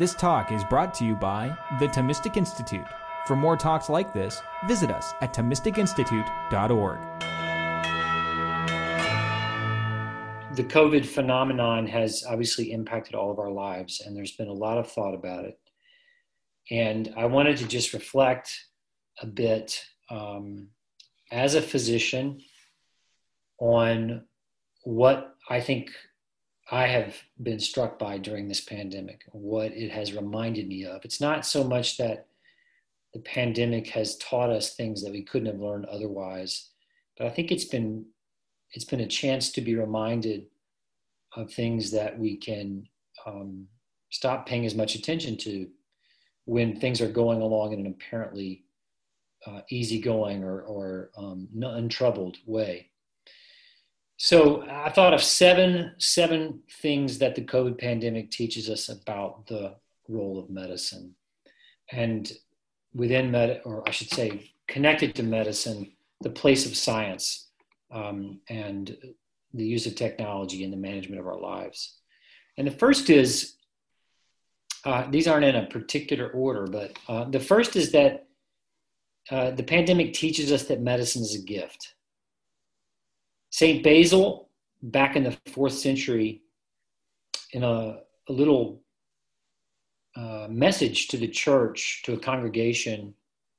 This talk is brought to you by the Thomistic Institute. For more talks like this, visit us at Thomisticinstitute.org. The COVID phenomenon has obviously impacted all of our lives, and there's been a lot of thought about it. And I wanted to just reflect a bit as a physician on what I think I have been struck by during this pandemic, what it has reminded me of. It's not so much that the pandemic has taught us things that we couldn't have learned otherwise, but I think it's been a chance to be reminded of things that we can stop paying as much attention to when things are going along in an apparently easygoing or untroubled way. So I thought of seven things that the COVID pandemic teaches us about the role of medicine. And within or I should say, connected to medicine, the place of science and the use of technology in the management of our lives. And the first is, these aren't in a particular order, but the first is that the pandemic teaches us that medicine is a gift. St. Basil, back in the 4th century, in a little message to the church, to a congregation,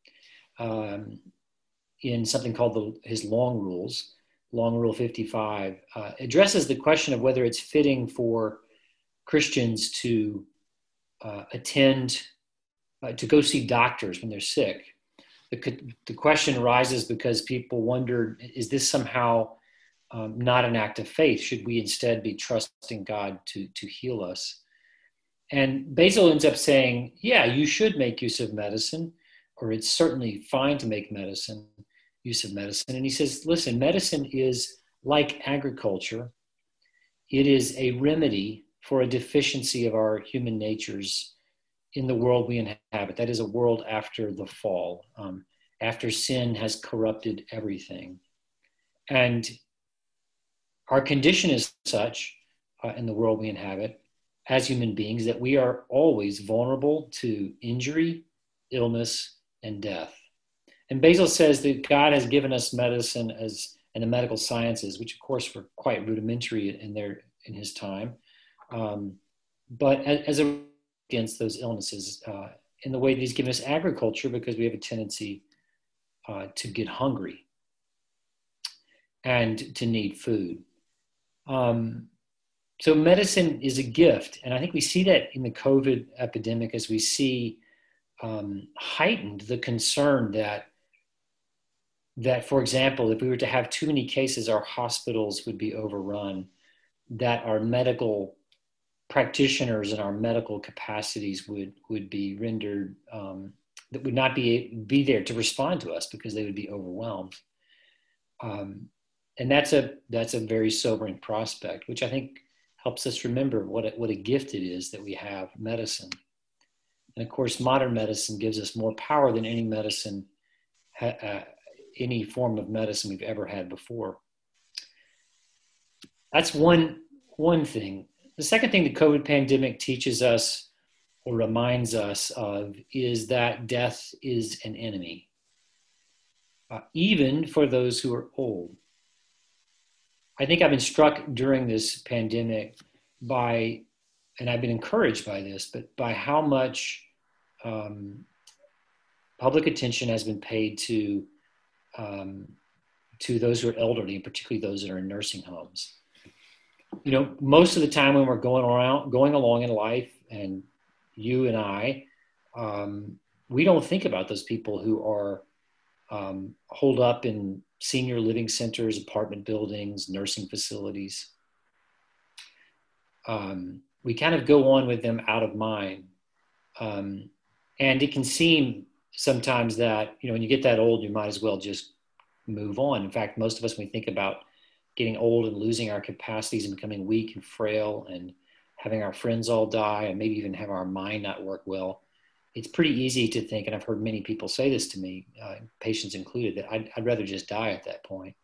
in something called his Long Rules, Long Rule 55, addresses the question of whether it's fitting for Christians to attend, to go see doctors when they're sick. The question arises because people wonder, is this somehow not an act of faith? Should we instead be trusting God to heal us? And Basil ends up saying, yeah, you should make use of medicine, or it's certainly fine to make use of medicine. And he says, listen, medicine is like agriculture. It is a remedy for a deficiency of our human natures in the world we inhabit. That is a world after the fall, after sin has corrupted everything. And our condition is such in the world we inhabit as human beings that we are always vulnerable to injury, illness, and death. And Basil says that God has given us medicine and the medical sciences, which of course were quite rudimentary in his time, but as against those illnesses, in the way that he's given us agriculture, because we have a tendency to get hungry and to need food. So medicine is a gift. And I think we see that in the COVID epidemic as we see heightened the concern that, for example, if we were to have too many cases, our hospitals would be overrun, that our medical practitioners and our medical capacities would be rendered, that would not be there to respond to us because they would be overwhelmed. And that's a very sobering prospect, which I think helps us remember what a gift it is that we have medicine. And of course, modern medicine gives us more power than any medicine, any form of medicine we've ever had before. That's one thing. The second thing the COVID pandemic teaches us or reminds us of is that death is an enemy, even for those who are old. I think I've been struck during this pandemic by, and I've been encouraged by this, but by how much public attention has been paid to those who are elderly, and particularly those that are in nursing homes. You know, most of the time when we're going along in life, and you and I, we don't think about those people who are holed up in senior living centers, apartment buildings, nursing facilities. We kind of go on with them out of mind. And it can seem sometimes that, you know, when you get that old, you might as well just move on. In fact, most of us, when we think about getting old and losing our capacities and becoming weak and frail and having our friends all die and maybe even have our mind not work well, it's pretty easy to think, and I've heard many people say this to me, patients included, that I'd rather just die at that point.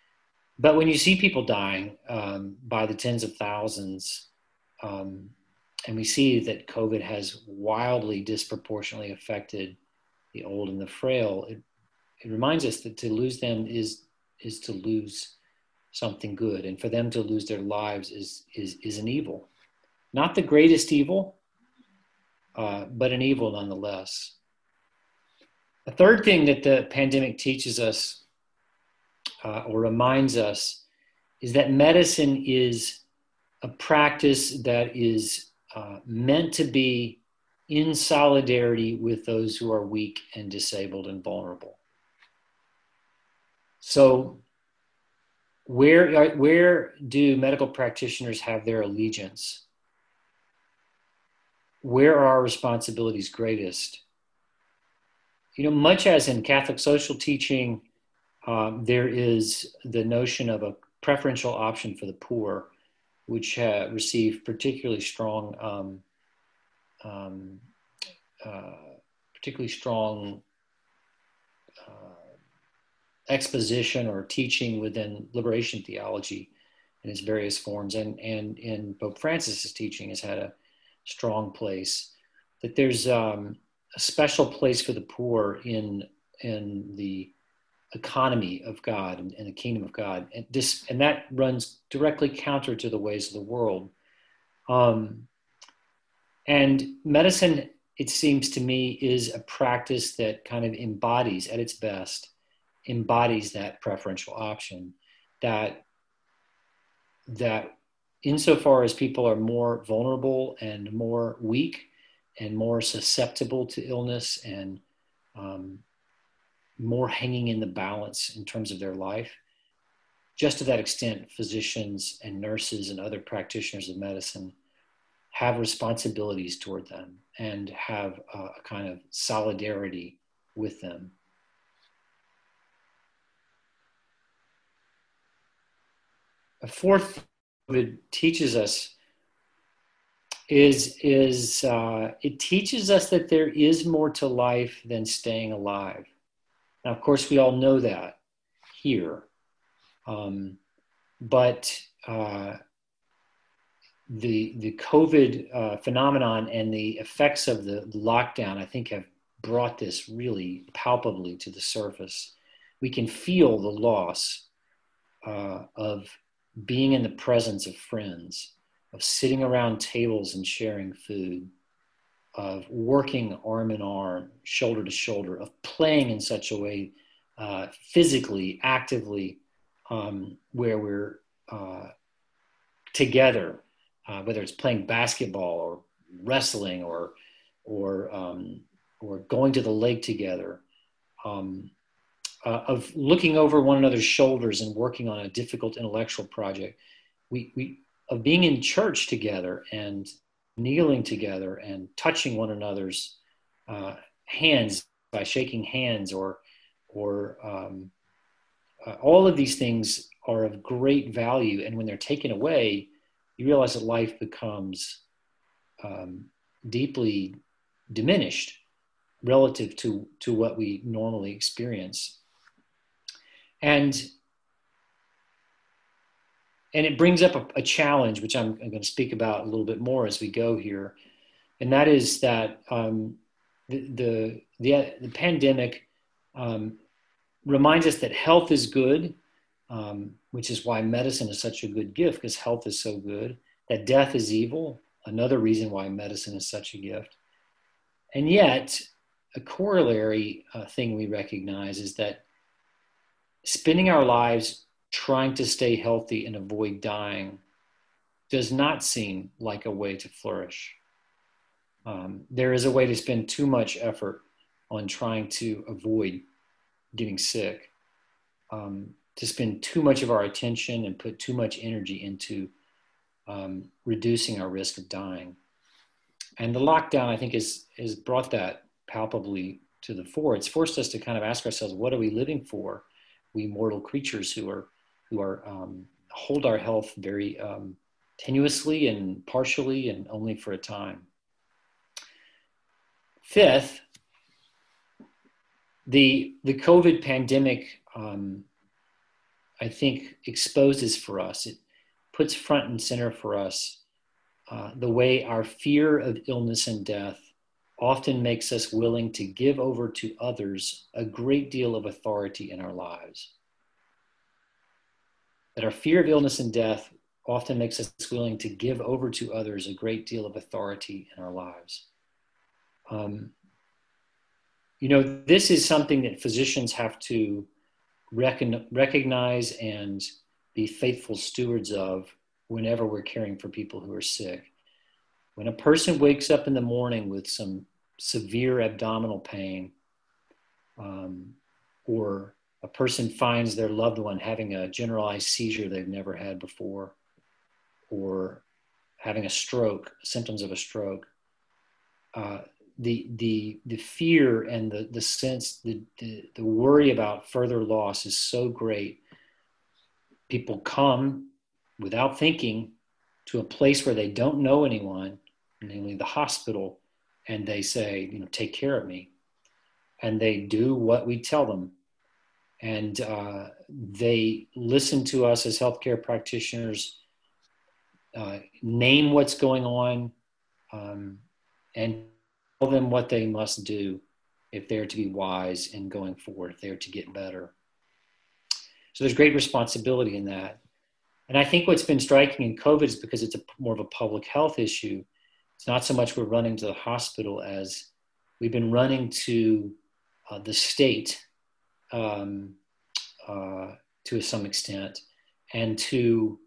But when you see people dying by the tens of thousands, and we see that COVID has wildly disproportionately affected the old and the frail, it reminds us that to lose them is to lose something good, and for them to lose their lives is an evil, not the greatest evil, but an evil nonetheless. The third thing that the pandemic teaches us or reminds us is that medicine is a practice that is meant to be in solidarity with those who are weak and disabled and vulnerable. So where do medical practitioners have their allegiance? Where are our responsibilities greatest? Much as in Catholic social teaching, there is the notion of a preferential option for the poor, which receive particularly strong exposition or teaching within liberation theology in its various forms, and in Pope Francis's teaching has had a strong place. That there's a special place for the poor in the economy of God and the kingdom of God, and that runs directly counter to the ways of the world. And medicine, it seems to me, is a practice that kind of embodies, at its best, that preferential option, that insofar as people are more vulnerable and more weak and more susceptible to illness and more hanging in the balance in terms of their life, just to that extent, physicians and nurses and other practitioners of medicine have responsibilities toward them and have a kind of solidarity with them. A fourth thing it teaches us is it teaches us that there is more to life than staying alive. Now, of course, we all know that here, but the COVID phenomenon and the effects of the lockdown, I think, have brought this really palpably to the surface. We can feel the loss of being in the presence of friends, of sitting around tables and sharing food, of working arm in arm, shoulder to shoulder, of playing in such a way, physically, actively, where we're together, whether it's playing basketball or wrestling or going to the lake together, of looking over one another's shoulders and working on a difficult intellectual project, of being in church together and kneeling together and touching one another's hands by shaking hands, or all of these things are of great value. And when they're taken away, you realize that life becomes deeply diminished relative to what we normally experience. And it brings up a challenge, which I'm going to speak about a little bit more as we go here. And that is that the pandemic reminds us that health is good, which is why medicine is such a good gift, because health is so good. That death is evil, another reason why medicine is such a gift. And yet, a corollary thing we recognize is that spending our lives trying to stay healthy and avoid dying does not seem like a way to flourish. There is a way to spend too much effort on trying to avoid getting sick, to spend too much of our attention and put too much energy into reducing our risk of dying. And the lockdown, I think, has brought that palpably to the fore. It's forced us to kind of ask ourselves, what are we living for? We mortal creatures who hold our health very tenuously and partially and only for a time. Fifth, the COVID pandemic, I think, exposes for us, it puts front and center for us the way our fear of illness and death often makes us willing to give over to others a great deal of authority in our lives. That our fear of illness and death often makes us willing to give over to others a great deal of authority in our lives. This is something that physicians have to recognize and be faithful stewards of whenever we're caring for people who are sick. When a person wakes up in the morning with some severe abdominal pain, or a person finds their loved one having a generalized seizure they've never had before, or having a stroke, symptoms of a stroke, the fear and the sense, the worry about further loss is so great. People come without thinking to a place where they don't know anyone, namely the hospital, and they say, take care of me. And they do what we tell them. And they listen to us as healthcare practitioners, name what's going on, and tell them what they must do if they're to be wise in going forward, if they're to get better. So there's great responsibility in that. And I think what's been striking in COVID is because it's more of a public health issue. It's not so much we're running to the hospital as we've been running to the state to some extent, and to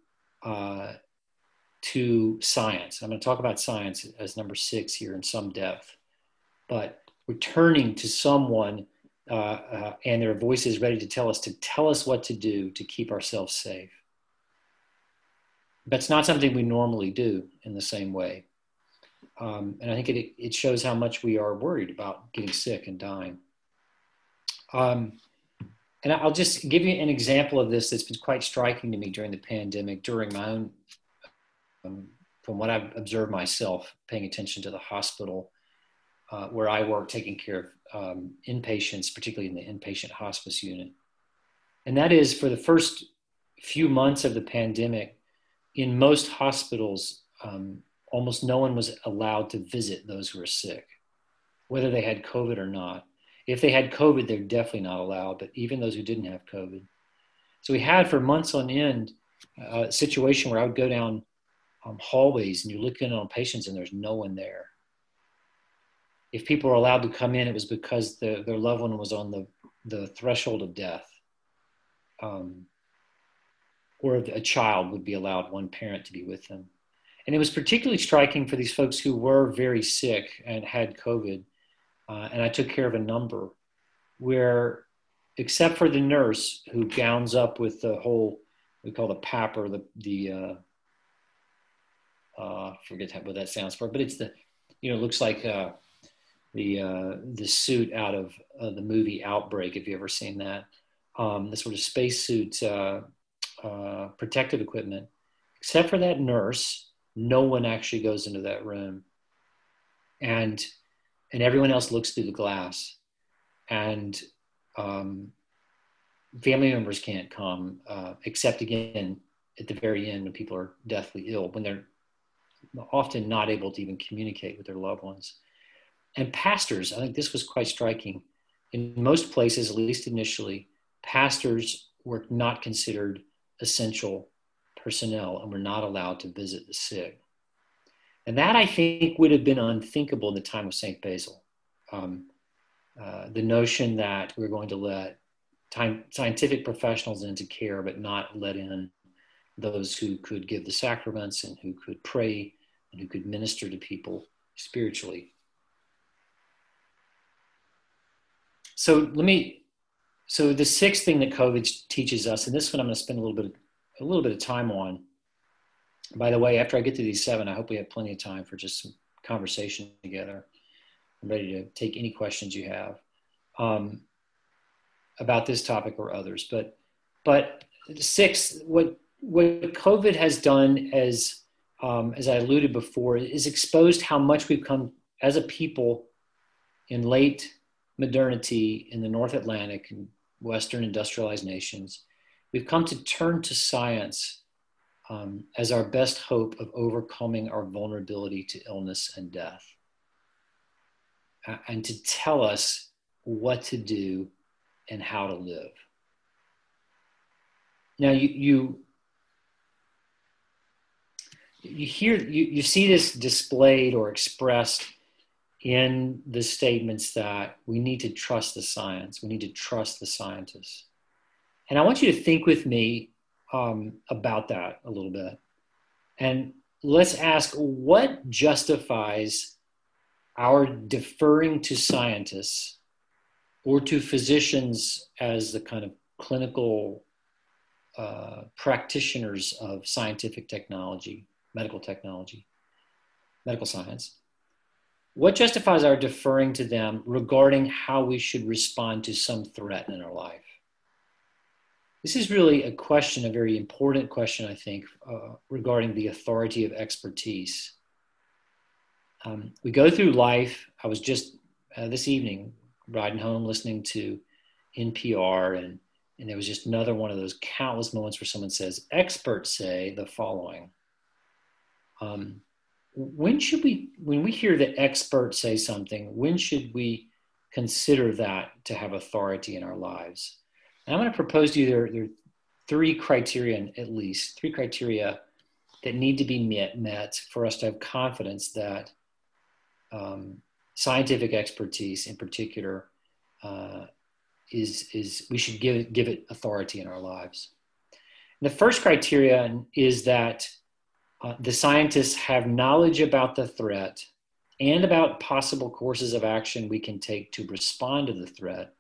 science. I'm going to talk about science as number 6 here in some depth, but we're turning to someone and their voice is ready to tell us what to do to keep ourselves safe. That's not something we normally do in the same way. And I think it shows how much we are worried about getting sick and dying. And I'll just give you an example of this that's been quite striking to me during the pandemic, during my own, from what I've observed myself, paying attention to the hospital where I work, taking care of inpatients, particularly in the inpatient hospice unit. And that is, for the first few months of the pandemic, in most hospitals, almost no one was allowed to visit those who were sick, whether they had COVID or not. If they had COVID, they're definitely not allowed, but even those who didn't have COVID. So we had for months on end a situation where I would go down hallways and you look in on patients and there's no one there. If people were allowed to come in, it was because their loved one was on the threshold of death. Or a child would be allowed one parent to be with them. And it was particularly striking for these folks who were very sick and had COVID. And I took care of a number where, except for the nurse who gowns up with the whole, we call the PAP, or forget what that stands for, but it's it looks like the suit out of the movie Outbreak, if you've ever seen that, the sort of spacesuit protective equipment. Except for that nurse, no one actually goes into that room. And everyone else looks through the glass, and family members can't come, except again, at the very end when people are deathly ill, when they're often not able to even communicate with their loved ones. And pastors, I think this was quite striking. In most places, at least initially, pastors were not considered essential personnel and were not allowed to visit the sick. And that, I think, would have been unthinkable in the time of St. Basil. The notion that we're going to let scientific professionals into care, but not let in those who could give the sacraments and who could pray and who could minister to people spiritually. So the sixth thing that COVID teaches us, and this one I'm going to spend a little bit of time on. By the way, after I get to these 7, I hope we have plenty of time for just some conversation together. I'm ready to take any questions you have about this topic or others. But 6, what COVID has done, as I alluded before, is exposed how much we've come as a people in late modernity in the North Atlantic and Western industrialized nations. We've come to turn to science as our best hope of overcoming our vulnerability to illness and death, and to tell us what to do and how to live. Now, you see this displayed or expressed in the statements that we need to trust the science. We need to trust the scientists. And I want you to think with me about that a little bit. And let's ask, what justifies our deferring to scientists or to physicians as the kind of clinical practitioners of scientific technology, medical science? What justifies our deferring to them regarding how we should respond to some threat in our life? This is really a question, a very important question, I think, regarding the authority of expertise. We go through life. I was just this evening riding home listening to NPR, and there was just another one of those countless moments where someone says, experts say the following. When we hear that experts say something, when should we consider that to have authority in our lives? And I'm going to propose to you there are three criteria that need to be met for us to have confidence that scientific expertise in particular is we should give it authority in our lives. And the first criterion is that the scientists have knowledge about the threat and about possible courses of action we can take to respond to the threat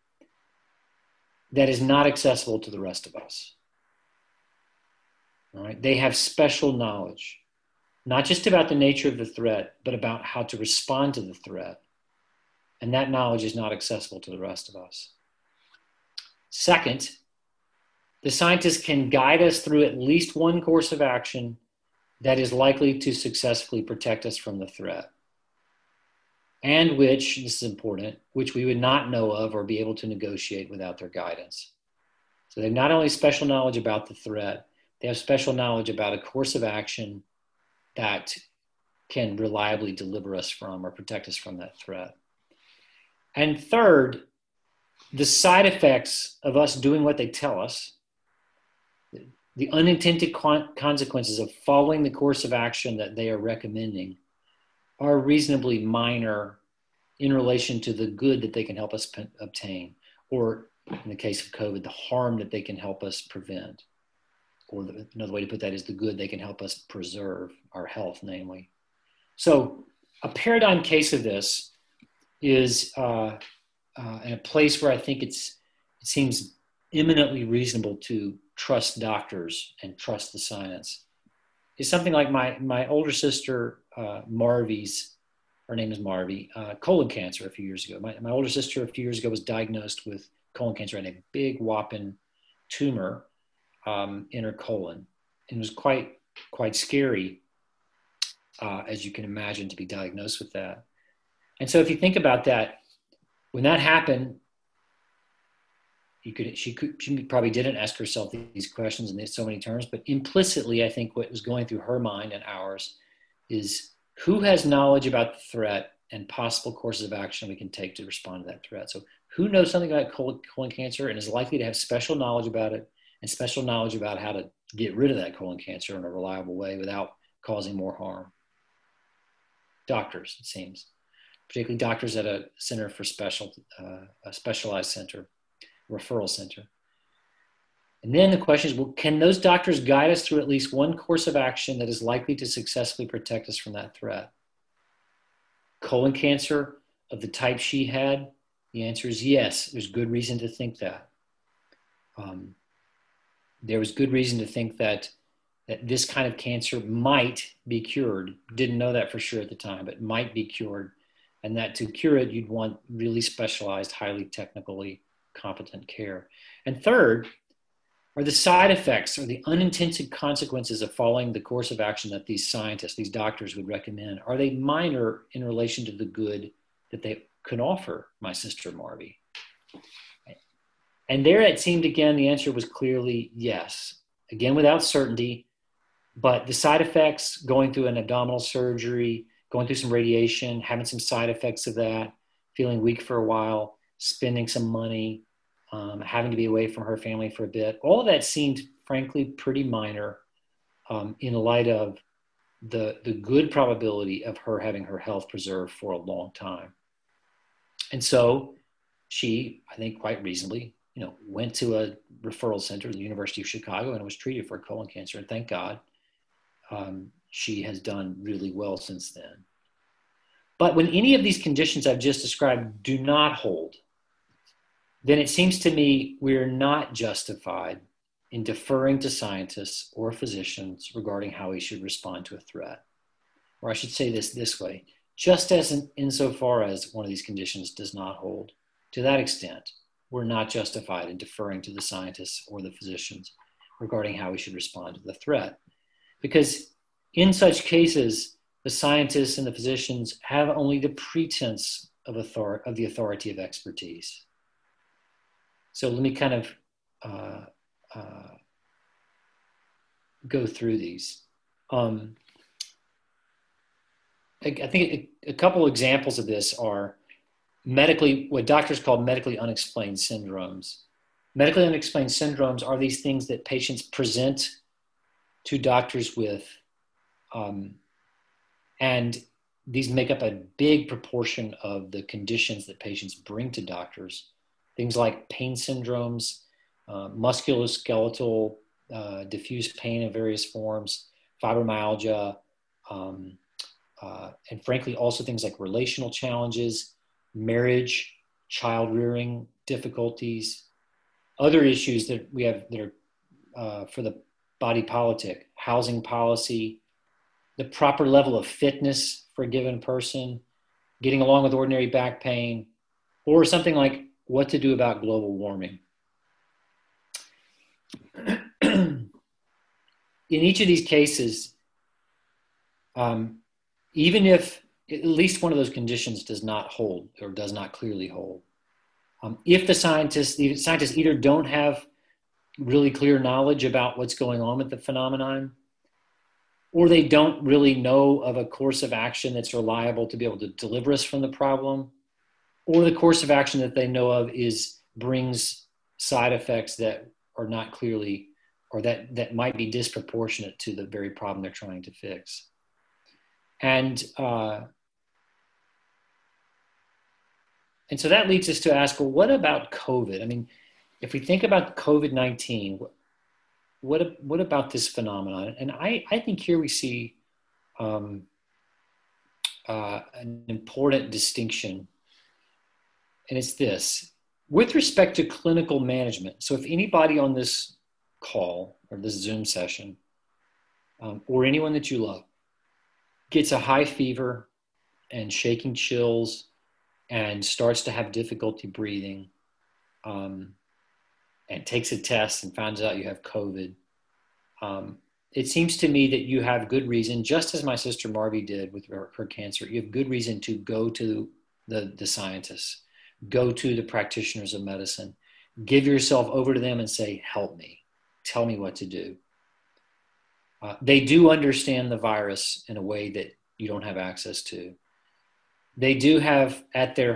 that is not accessible to the rest of us. All right? They have special knowledge, not just about the nature of the threat, but about how to respond to the threat. And that knowledge is not accessible to the rest of us. Second, the scientists can guide us through at least one course of action that is likely to successfully protect us from the threat, and which, this is important, which we would not know of or be able to negotiate without their guidance. So they have not only special knowledge about the threat, they have special knowledge about a course of action that can reliably deliver us from or protect us from that threat. And third, the side effects of us doing what they tell us, the unintended consequences of following the course of action that they are recommending, are reasonably minor in relation to the good that they can help us obtain, or in the case of COVID, the harm that they can help us prevent. Or another way to put that is the good they can help us preserve, our health, namely. So a paradigm case of this is in a place where I think it seems eminently reasonable to trust doctors and trust the science. It's something like my older sister, Marvy's, her name is Marvy, colon cancer a few years ago. My older sister a few years ago was diagnosed with colon cancer and a big whopping tumor in her colon. And it was quite scary, as you can imagine, to be diagnosed with that. And so if you think about that, when that happened, she probably didn't ask herself these questions in so many terms, but implicitly, I think what was going through her mind and ours is who has knowledge about the threat and possible courses of action we can take to respond to that threat. So who knows something about colon cancer and is likely to have special knowledge about it and special knowledge about how to get rid of that colon cancer in a reliable way without causing more harm? Doctors, it seems, particularly doctors at a center for a specialized center, referral center. And then the question is, well, can those doctors guide us through at least one course of action that is likely to successfully protect us from that threat? Colon cancer of the type she had, the answer is yes. There's good reason to think that. There was good reason to think that this kind of cancer might be cured. Didn't know that for sure at the time, but might be cured. And that to cure it, you'd want really specialized, highly technically competent care. And third, are the side effects or the unintended consequences of following the course of action that these scientists, these doctors would recommend, are they minor in relation to the good that they could offer my sister Marvy? And there it seemed again, the answer was clearly yes. Again, without certainty, But the side effects, going through an abdominal surgery, going through some radiation, having some side effects of that, feeling weak for a while, spending some money, having to be away from her family for a bit, all of that seemed, frankly, pretty minor in light of the good probability of her having her health preserved for a long time. And so she, I think quite reasonably, went to a referral center at the University of Chicago and was treated for colon cancer. And thank God, she has done really well since then. But when any of these conditions I've just described do not hold, then it seems to me we're not justified in deferring to scientists or physicians regarding how we should respond to a threat. Or I should say this way, just as insofar as one of these conditions does not hold, to that extent, we're not justified in deferring to the scientists or the physicians regarding how we should respond to the threat. Because in such cases, the scientists and the physicians have only the pretense of the authority of expertise. So let me kind of go through these. I think a couple examples of this are what doctors call medically unexplained syndromes. Medically unexplained syndromes are these things that patients present to doctors with, and these make up a big proportion of the conditions that patients bring to doctors. Things like pain syndromes, musculoskeletal diffuse pain in various forms, fibromyalgia, and frankly, also things like relational challenges, marriage, child rearing difficulties, other issues that we have that are for the body politic, housing policy, the proper level of fitness for a given person, getting along with ordinary back pain, or something like what to do about global warming. In each of these cases, even if at least one of those conditions does not hold or does not clearly hold, if the scientists either don't have really clear knowledge about what's going on with the phenomenon, or they don't really know of a course of action that's reliable to be able to deliver us from the problem, or the course of action that they know of brings side effects that are not clearly, or that might be disproportionate to the very problem they're trying to fix. And so that leads us to ask, well, what about COVID? I mean, if we think about COVID-19, what about this phenomenon? And I think here we see an important distinction, and it's this. With respect to clinical management, so if anybody on this call or this Zoom session, or anyone that you love, gets a high fever and shaking chills and starts to have difficulty breathing, and takes a test and finds out you have COVID, it seems to me that you have good reason, just as my sister Marvy did with her cancer, you have good reason to go to the scientists, go to the practitioners of medicine, give yourself over to them and say, help me, tell me what to do. They do understand the virus in a way that you don't have access to. They do have at their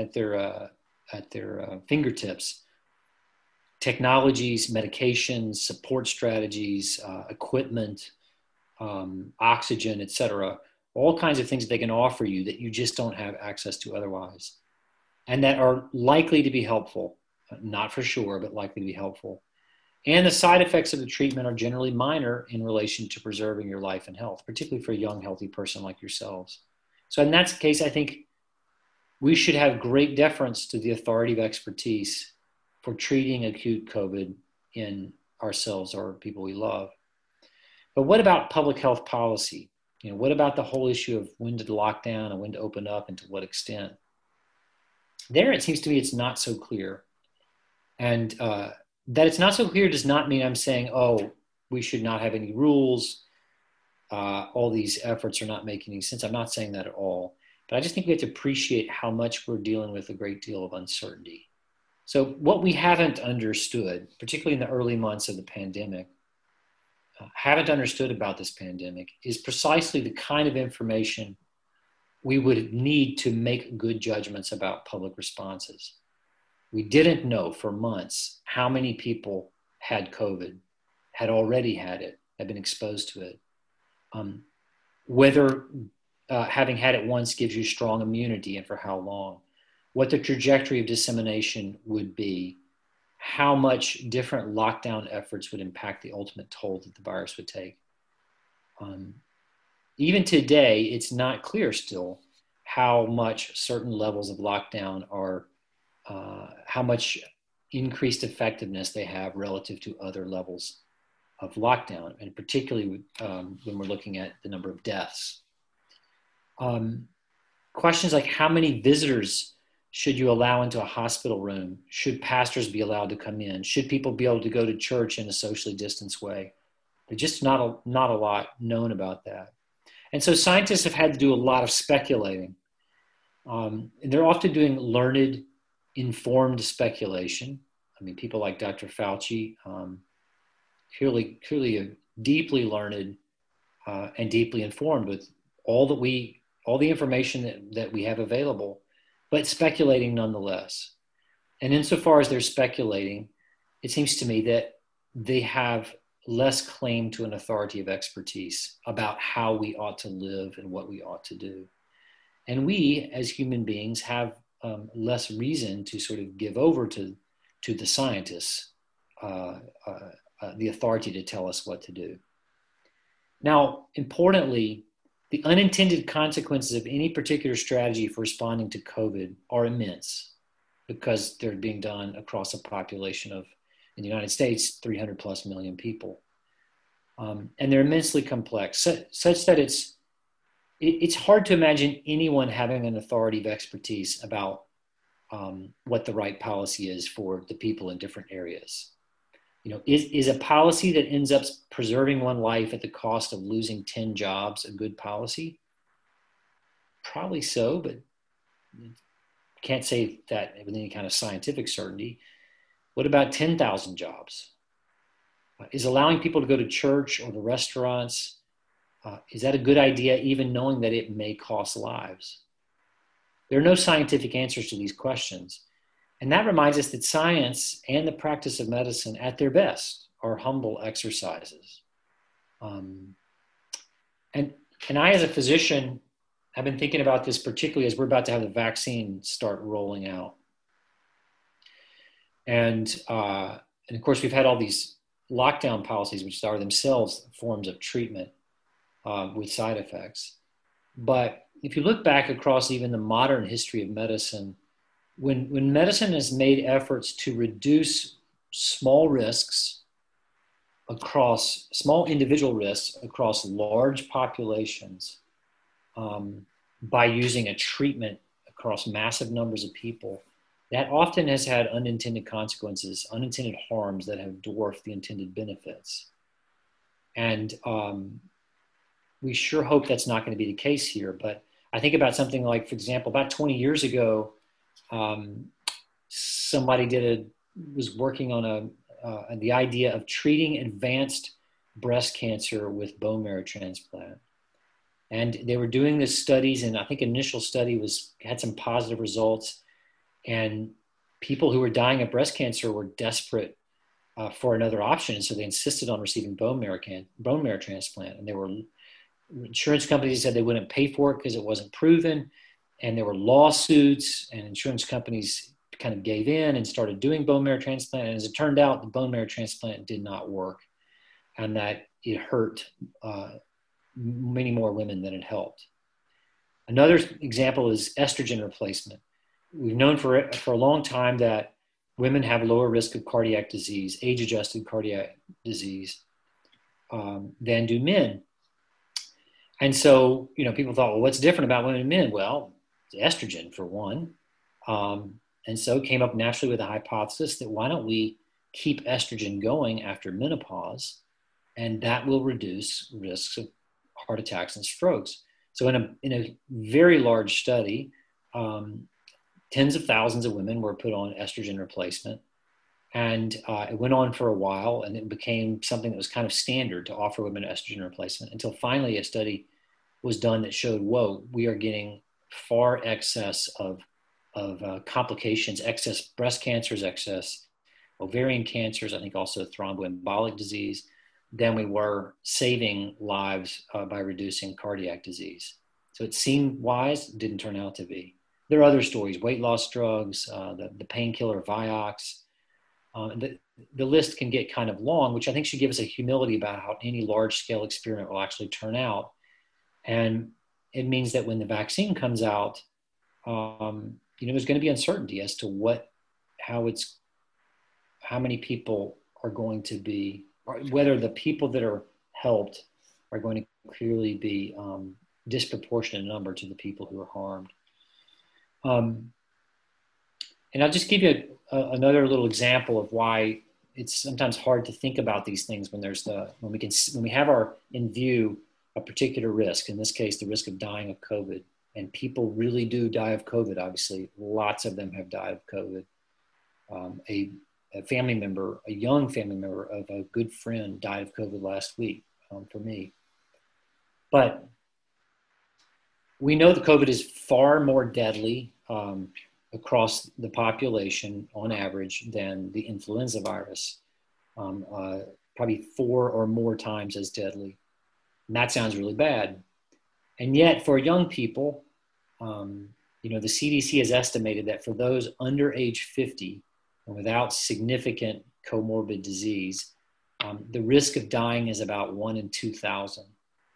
fingertips technologies, medications, support strategies, equipment, oxygen, et cetera, all kinds of things that they can offer you that you just don't have access to otherwise, and that are likely to be helpful, not for sure, but likely to be helpful. And the side effects of the treatment are generally minor in relation to preserving your life and health, particularly for a young, healthy person like yourselves. So in that case, I think we should have great deference to the authority of expertise for treating acute COVID in ourselves or people we love. But what about public health policy? What about the whole issue of when to lock down and when to open up and to what extent? There, it seems to me it's not so clear. And that it's not so clear does not mean I'm saying, oh, we should not have any rules. All these efforts are not making any sense. I'm not saying that at all. But I just think we have to appreciate how much we're dealing with a great deal of uncertainty. So what we haven't understood, particularly in the early months of the pandemic, haven't understood about this pandemic is precisely the kind of information we would need to make good judgments about public responses. We didn't know for months how many people had COVID, had already had it, had been exposed to it. Whether having had it once gives you strong immunity and for how long, what the trajectory of dissemination would be, how much different lockdown efforts would impact the ultimate toll that the virus would take. Even today, it's not clear still how much certain levels of lockdown are, how much increased effectiveness they have relative to other levels of lockdown, and particularly when we're looking at the number of deaths. Questions like how many visitors should you allow into a hospital room? Should pastors be allowed to come in? Should people be able to go to church in a socially distanced way? There's just not a lot known about that. And so scientists have had to do a lot of speculating. And they're often doing learned, informed speculation. I mean, people like Dr. Fauci, clearly deeply learned and deeply informed with all the information that we have available, but speculating nonetheless. And insofar as they're speculating, it seems to me that they have less claim to an authority of expertise about how we ought to live and what we ought to do. And we, as human beings, have less reason to sort of give over to the scientists, the authority to tell us what to do. Now, importantly, the unintended consequences of any particular strategy for responding to COVID are immense because they're being done across a population of, in the United States, 300 plus million people. And they're immensely complex, such that it's hard to imagine anyone having an authority of expertise about what the right policy is for the people in different areas. You know, is a policy that ends up preserving one life at the cost of losing 10 jobs a good policy? Probably so, but can't say that with any kind of scientific certainty. What about 10,000 jobs? Is allowing people to go to church or to restaurants, is that a good idea, even knowing that it may cost lives? There are no scientific answers to these questions. And that reminds us that science and the practice of medicine at their best are humble exercises. And I, as a physician, have been thinking about this particularly as we're about to have the vaccine start rolling out. And of course, we've had all these lockdown policies, which are themselves forms of treatment with side effects. But if you look back across even the modern history of medicine, when medicine has made efforts to reduce small risks across, small individual risks across large populations by using a treatment across massive numbers of people, that often has had unintended consequences, unintended harms that have dwarfed the intended benefits. And we sure hope that's not going to be the case here. But I think about something like, for example, about 20 years ago, somebody was working on the idea of treating advanced breast cancer with bone marrow transplant. And they were doing this studies, and I think initial study had some positive results. And people who were dying of breast cancer were desperate for another option. So they insisted on receiving bone marrow transplant. And there were insurance companies that said they wouldn't pay for it because it wasn't proven. And there were lawsuits, and insurance companies kind of gave in and started doing bone marrow transplant. And as it turned out, the bone marrow transplant did not work, and that it hurt many more women than it helped. Another example is estrogen replacement. We've known for a long time that women have lower risk of cardiac disease, age-adjusted cardiac disease, than do men. And so, people thought, well, what's different about women and men? Well, it's estrogen, for one. And so came up naturally with a hypothesis that why don't we keep estrogen going after menopause, and that will reduce risks of heart attacks and strokes. So in a very large study, tens of thousands of women were put on estrogen replacement, And it went on for a while, and it became something that was kind of standard to offer women estrogen replacement until finally a study was done that showed, whoa, we are getting far excess of complications, excess breast cancers, excess ovarian cancers, I think also thromboembolic disease, than we were saving lives by reducing cardiac disease. So it seemed wise, didn't turn out to be. There are other stories, weight loss drugs, the painkiller Vioxx. The list can get kind of long, which I think should give us a humility about how any large-scale experiment will actually turn out. And it means that when the vaccine comes out, there's going to be uncertainty as to how many people are going to be, or whether the people that are helped are going to clearly be disproportionate number to the people who are harmed. And I'll just give you another little example of why it's sometimes hard to think about these things when we have in view a particular risk, in this case, the risk of dying of COVID. And people really do die of COVID, obviously. Lots of them have died of COVID. A family member, a young family member of a good friend died of COVID last week for me. But we know that COVID is far more deadly across the population on average than the influenza virus, probably 4 or more times as deadly. And that sounds really bad. And yet for young people, the CDC has estimated that for those under age 50 and without significant comorbid disease, the risk of dying is about 1 in 2,000.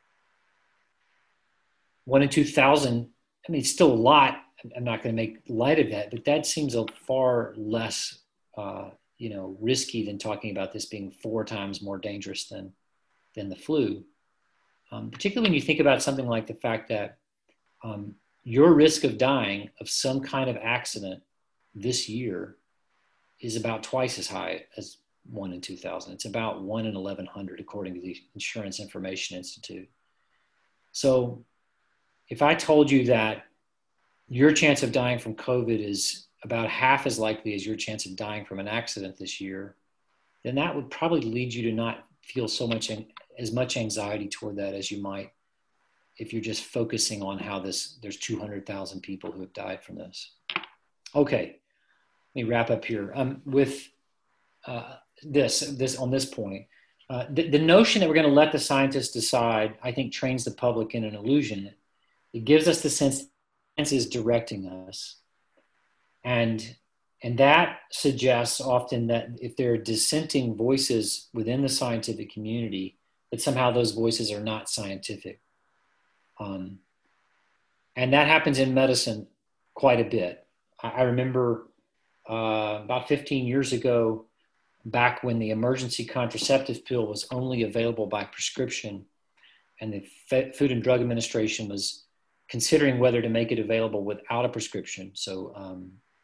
1 in 2,000, I mean, it's still a lot. I'm not going to make light of that, but that seems a far less, risky than talking about this being 4 times more dangerous than the flu. Particularly when you think about something like the fact that your risk of dying of some kind of accident this year is about twice as high as 1 in 2,000. It's about 1 in 1,100, according to the Insurance Information Institute. So if I told you that your chance of dying from COVID is about half as likely as your chance of dying from an accident this year, then that would probably lead you to not feel as much anxiety toward that as you might if you're just focusing on how there's 200,000 people who have died from this. Okay, let me wrap up here with this on this point. The notion that we're going to let the scientists decide, I think, trains the public in an illusion. It gives us the sense science is directing us. And that suggests often that if there are dissenting voices within the scientific community, that somehow those voices are not scientific. And that happens in medicine quite a bit. I remember about 15 years ago, back when the emergency contraceptive pill was only available by prescription, and the Food and Drug Administration was considering whether to make it available without a prescription. So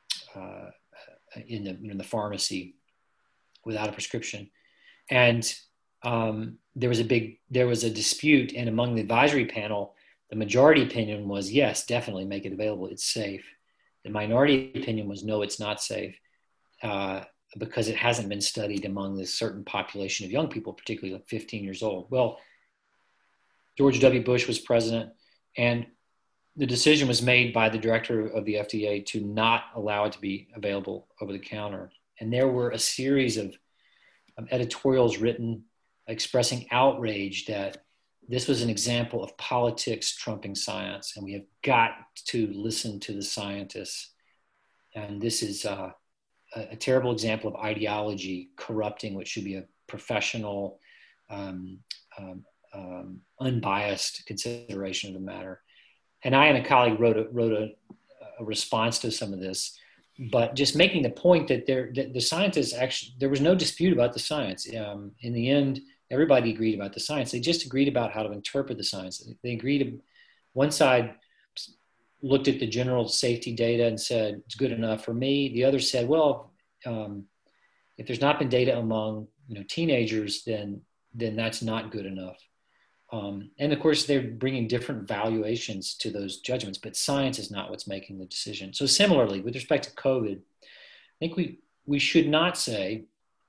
in the pharmacy without a prescription. And there was a dispute, and among the advisory panel, the majority opinion was, yes, definitely make it available. It's safe. The minority opinion was, no, it's not safe because it hasn't been studied among this certain population of young people, particularly like 15 years old. Well, George W. Bush was president, and the decision was made by the director of the FDA to not allow it to be available over the counter. And there were a series of editorials written expressing outrage that this was an example of politics trumping science, and we have got to listen to the scientists. And this is a terrible example of ideology corrupting what should be a professional, unbiased consideration of the matter. And I and a colleague wrote a response to some of this, but just making the point that the scientists actually, there was no dispute about the science. In the end, everybody agreed about the science. They just agreed about how to interpret the science. They agreed. One side looked at the general safety data and said, it's good enough for me. The other said, well, if there's not been data among teenagers, then that's not good enough. And of course, they're bringing different valuations to those judgments, but science is not what's making the decision. So similarly, with respect to COVID, I think we should not say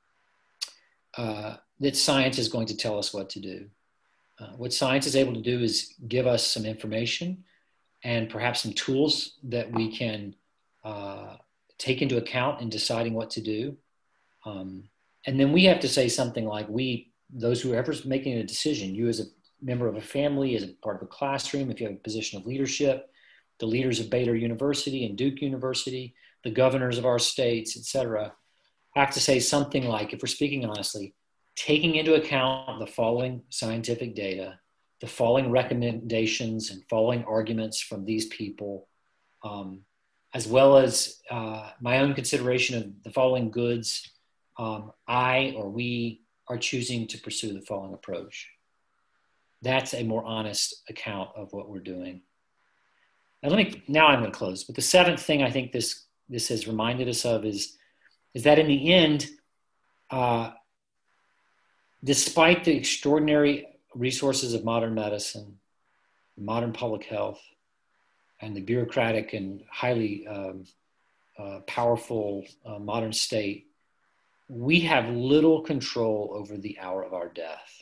that science is going to tell us what to do. What science is able to do is give us some information and perhaps some tools that we can take into account in deciding what to do. And then we have to say something like, those whoever's making a decision, you as a member of a family, as a part of a classroom, if you have a position of leadership, the leaders of Baylor University and Duke University, the governors of our states, et cetera, have to say something like, if we're speaking honestly, taking into account the following scientific data, the following recommendations and following arguments from these people, as well as my own consideration of the following goods, I or we are choosing to pursue the following approach. That's a more honest account of what we're doing. And now I'm going to close. But the seventh thing I think this has reminded us of is that in the end, despite the extraordinary resources of modern medicine, modern public health, and the bureaucratic and highly powerful modern state, we have little control over the hour of our death.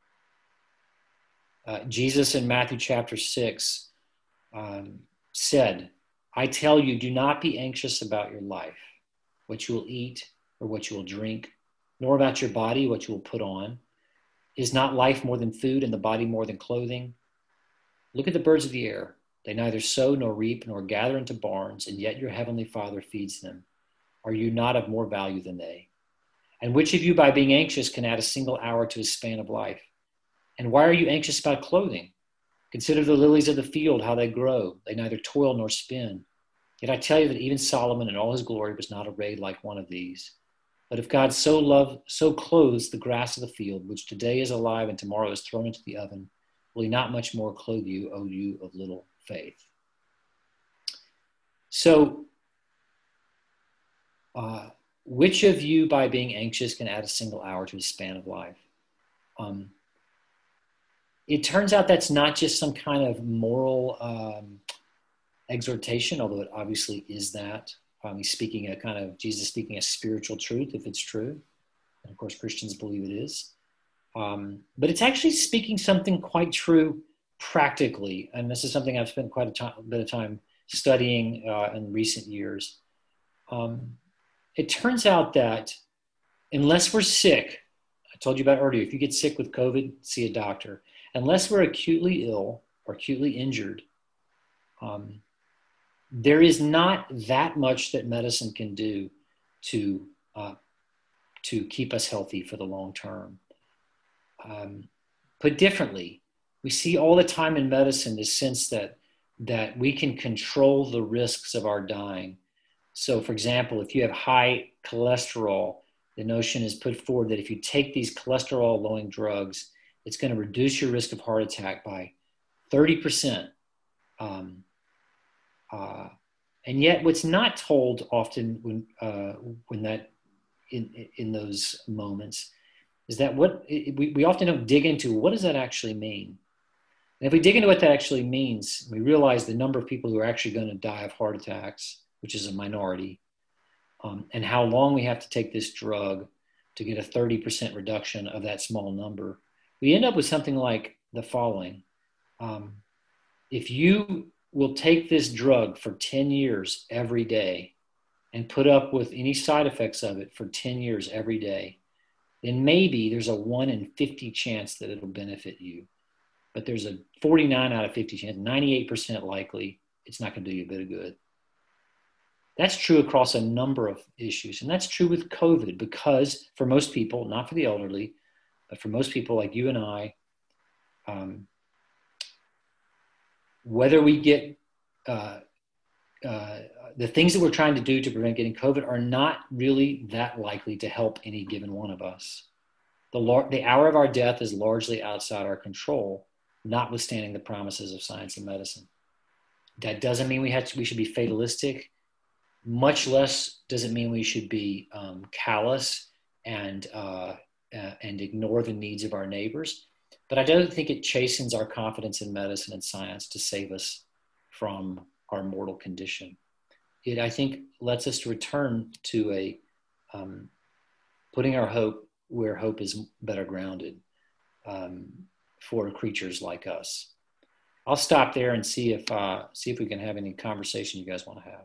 Jesus in Matthew chapter 6 said, I tell you, do not be anxious about your life, what you will eat or what you will drink, nor about your body, what you will put on. Is not life more than food and the body more than clothing? Look at the birds of the air. They neither sow nor reap nor gather into barns, and yet your heavenly Father feeds them. Are you not of more value than they? And which of you, by being anxious, can add a single hour to his span of life? And why are you anxious about clothing? Consider the lilies of the field, how they grow. They neither toil nor spin. Yet I tell you that even Solomon in all his glory was not arrayed like one of these. But if God so clothes the grass of the field, which today is alive and tomorrow is thrown into the oven, will he not much more clothe you, O you of little faith? So, which of you, by being anxious, can add a single hour to his span of life? It turns out that's not just some kind of moral exhortation, although it obviously is that. He's speaking Jesus speaking a spiritual truth, if it's true. And of course, Christians believe it is. But it's actually speaking something quite true practically. And this is something I've spent quite a bit of time studying in recent years. It turns out that unless we're sick, I told you about earlier, if you get sick with COVID, see a doctor. Unless we're acutely ill or acutely injured, there is not that much that medicine can do to keep us healthy for the long term. Put differently, we see all the time in medicine this sense that we can control the risks of our dying. So, for example, if you have high cholesterol, the notion is put forward that if you take these cholesterol-lowering drugs, it's going to reduce your risk of heart attack by 30%. And yet, what's not told often when that in those moments is that we often don't dig into what does that actually mean. And if we dig into what that actually means, we realize the number of people who are actually going to die of heart attacks, which is a minority, and how long we have to take this drug to get a 30% reduction of that small number. We end up with something like the following. If you will take this drug for 10 years every day and put up with any side effects of it for 10 years every day, then maybe there's a 1 in 50 chance that it'll benefit you. But there's a 49 out of 50 chance, 98% likely it's not going to do you a bit of good. That's true across a number of issues. And that's true with COVID because for most people, not for the elderly, but for most people like you and I, whether we get the things that we're trying to do to prevent getting COVID are not really that likely to help any given one of us. The hour of our death is largely outside our control, notwithstanding the promises of science and medicine. That doesn't mean we should be fatalistic. Much less does it mean we should be callous and ignore the needs of our neighbors. But I don't think it chastens our confidence in medicine and science to save us from our mortal condition. It, I think, lets us to return to putting our hope where hope is better grounded for creatures like us. I'll stop there and see if we can have any conversation you guys want to have.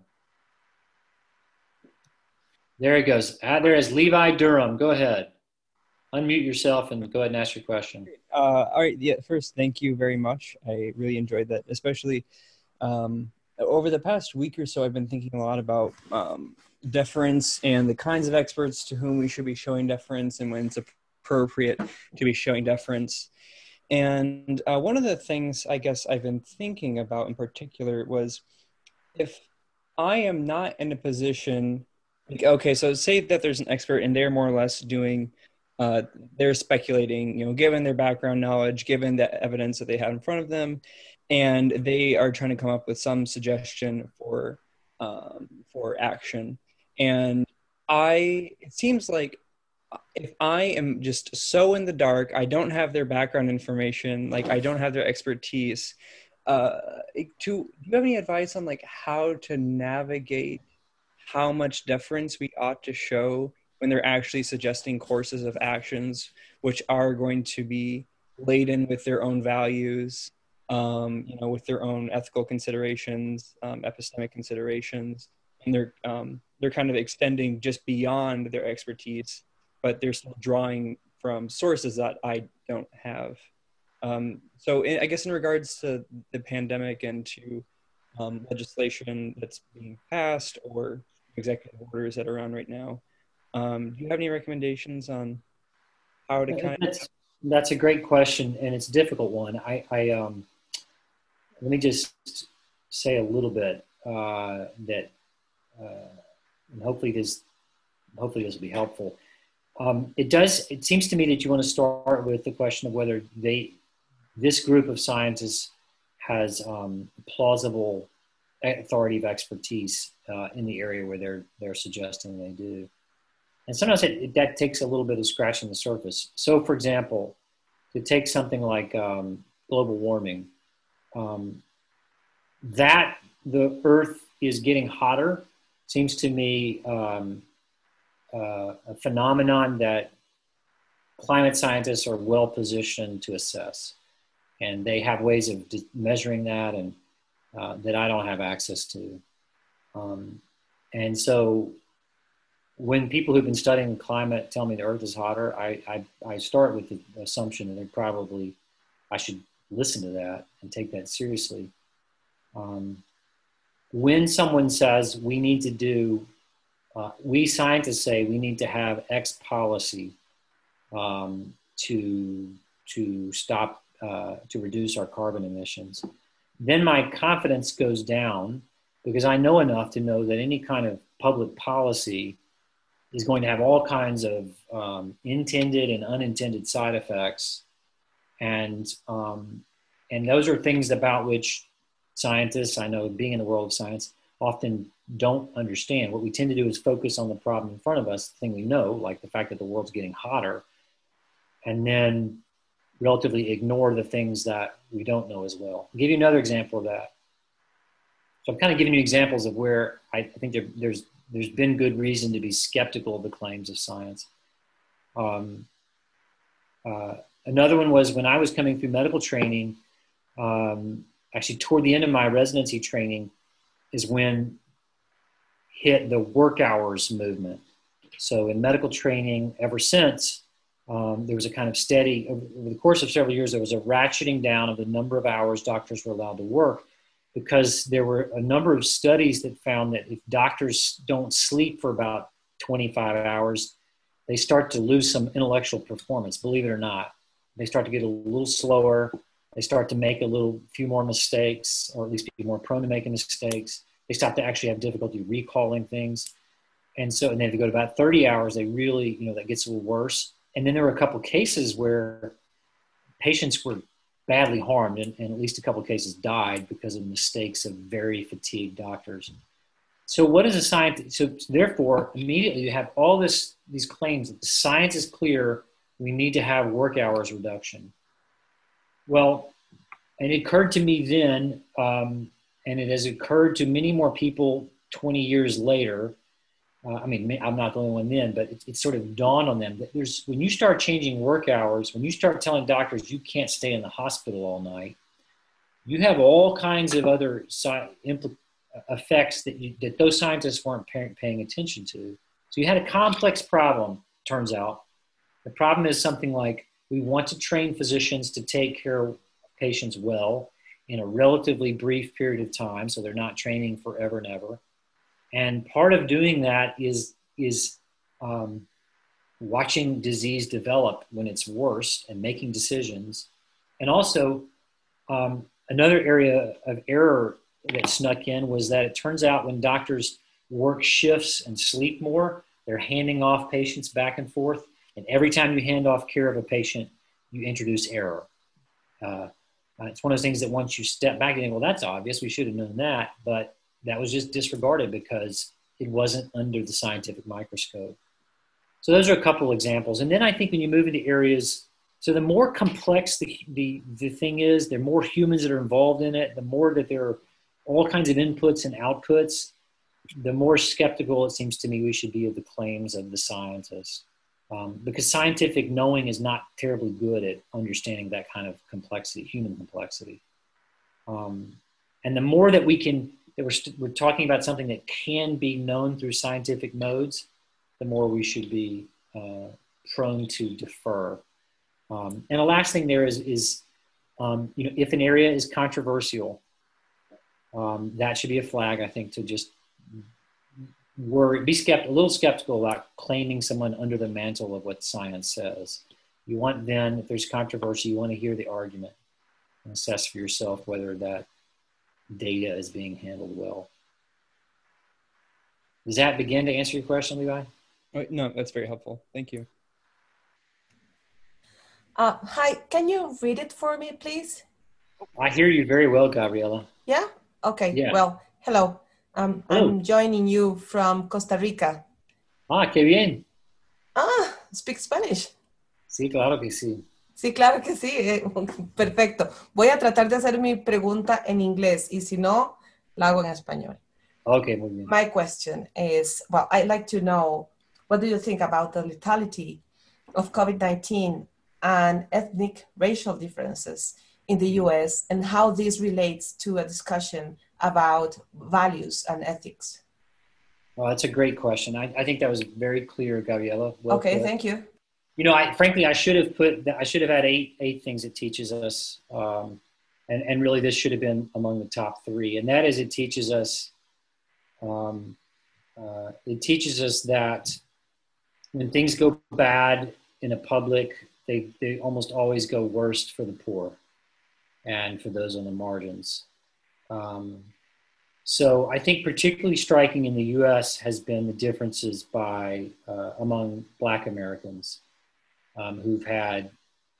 There he goes. There is Levi Durham. Go ahead. Unmute yourself and go ahead and ask your question. All right. Yeah. First, thank you very much. I really enjoyed that, especially over the past week or so. I've been thinking a lot about deference and the kinds of experts to whom we should be showing deference and when it's appropriate to be showing deference. And one of the things I guess I've been thinking about in particular was if I am not in a position, okay, so say that there's an expert and they're more or less doing, they're speculating, given their background knowledge, given the evidence that they have in front of them, and they are trying to come up with some suggestion for action. And it seems like if I am just so in the dark, I don't have their background information, like I don't have their expertise. Do you have any advice on like how to navigate how much deference we ought to show when they're actually suggesting courses of actions which are going to be laden with their own values, with their own ethical considerations, epistemic considerations, and they're kind of extending just beyond their expertise, but they're still drawing from sources that I don't have. So I guess in regards to the pandemic and to legislation that's being passed or executive orders that are on right now, do you have any recommendations on how to kind of... That's a great question, and it's a difficult one. Let me just say a little bit that, and hopefully this will be helpful. It seems to me that you want to start with the question of whether this group of scientists has plausible authority of expertise in the area where they're suggesting they do. And sometimes that takes a little bit of scratching the surface. So for example, to take something like global warming, that the Earth is getting hotter seems to me a phenomenon that climate scientists are well positioned to assess. And they have ways of measuring that and that I don't have access to. And so when people who've been studying climate tell me the Earth is hotter, I start with the assumption that I should listen to that and take that seriously. When someone says we need to do, we scientists say we need to have X policy to stop, to reduce our carbon emissions, then my confidence goes down because I know enough to know that any kind of public policy is going to have all kinds of intended and unintended side effects. And those are things about which scientists, I know being in the world of science, often don't understand. What we tend to do is focus on the problem in front of us, the thing we know, like the fact that the world's getting hotter, and then relatively ignore the things that we don't know as well. I'll give you another example of that. So I'm kind of giving you examples of where I think there's been good reason to be skeptical of the claims of science. Another one was when I was coming through medical training, actually toward the end of my residency training is when hit the work hours movement. So in medical training ever since, there was a kind of steady, over the course of several years, there was a ratcheting down of the number of hours doctors were allowed to work because there were a number of studies that found that if doctors don't sleep for about 25 hours, they start to lose some intellectual performance, believe it or not. They start to get a little slower. They start to make few more mistakes, or at least be more prone to making mistakes. They start to actually have difficulty recalling things. And then if you go to about 30 hours, they really, that gets a little worse. And then there were a couple of cases where patients were badly harmed and at least a couple of cases died because of mistakes of very fatigued doctors. So what is a scientist? So therefore, immediately you have all these claims that the science is clear, we need to have work hours reduction. Well, and it occurred to me then, and it has occurred to many more people 20 years later, I mean, I'm not the only one then, but it sort of dawned on them that when you start changing work hours, when you start telling doctors you can't stay in the hospital all night, you have all kinds of other effects that those scientists weren't paying attention to. So you had a complex problem, turns out. The problem is something like we want to train physicians to take care of patients well in a relatively brief period of time, so they're not training forever and ever. And part of doing that is watching disease develop when it's worse and making decisions. And also, another area of error that snuck in was that it turns out when doctors work shifts and sleep more, they're handing off patients back and forth. And every time you hand off care of a patient, you introduce error. It's one of those things that once you step back and think, well, that's obvious, we should have known that. But that was just disregarded because it wasn't under the scientific microscope. So those are a couple examples. And then I think when you move into areas, so the more complex the thing is, the more humans that are involved in it, the more that there are all kinds of inputs and outputs, the more skeptical it seems to me we should be of the claims of the scientists. Because scientific knowing is not terribly good at understanding that kind of complexity, human complexity. And the more that we can, that we're talking about something that can be known through scientific modes, the more we should be prone to defer. And the last thing there is if an area is controversial, that should be a flag, I think, to just be a little skeptical about claiming someone under the mantle of what science says. You want then, if there's controversy, you want to hear the argument and assess for yourself whether that data is being handled well. Does that begin to answer your question, Levi? No, that's very helpful. Thank you. Hi, can you read it for me, please? I hear you very well, Gabriela. Yeah? Okay, yeah. Well, hello. I'm joining you from Costa Rica. Qué bien. Speak Spanish. Sí, claro que sí. Sí, claro que sí. Perfecto. Voy a tratar de hacer mi pregunta en inglés y si no, la hago en español. Okay, muy bien. My question is, well, I'd like to know, what do you think about the lethality of COVID-19 and ethnic racial differences in the US and how this relates to a discussion about values and ethics? Well, that's a great question. I think that was very clear, Gabriela. Well, okay, thank you. You know, frankly, I should have had eight things it teaches us. And really this should have been among the top three. And that is, it teaches us that when things go bad in a public, they almost always go worst for the poor and for those on the margins. So I think particularly striking in the U.S. has been the differences among Black Americans who've had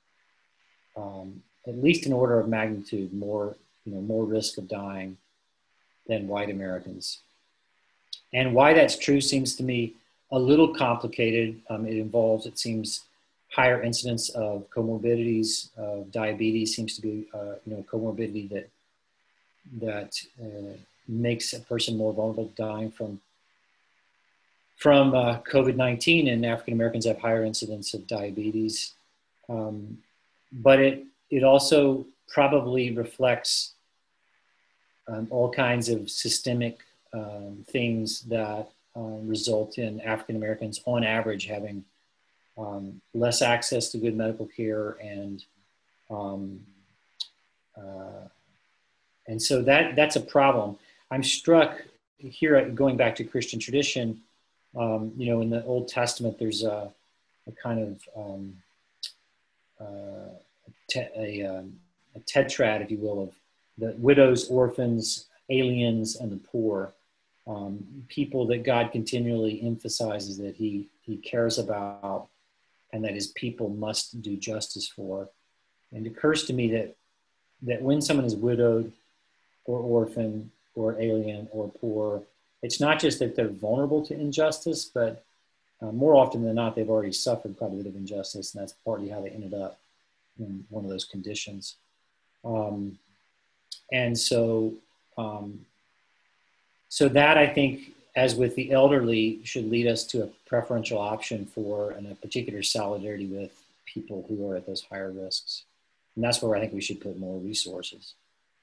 at least an order of magnitude more risk of dying than white Americans. And why that's true seems to me a little complicated. It involves, it seems, higher incidence of comorbidities. Diabetes seems to be a comorbidity that makes a person more vulnerable to dying from COVID-19, and African Americans have higher incidence of diabetes. But it also probably reflects all kinds of systemic things that result in African Americans on average having less access to good medical care, and so that's a problem. I'm struck here, going back to Christian tradition, in the Old Testament, there's a kind of a tetrad, if you will, of the widows, orphans, aliens, and the poor, people that God continually emphasizes that he cares about and that his people must do justice for. And it occurs to me that when someone is widowed or orphan or alien or poor, it's not just that they're vulnerable to injustice, but more often than not, they've already suffered quite a bit of injustice, and that's partly how they ended up in one of those conditions. And so that, I think, as with the elderly, should lead us to a preferential option for and a particular solidarity with people who are at those higher risks. And that's where I think we should put more resources.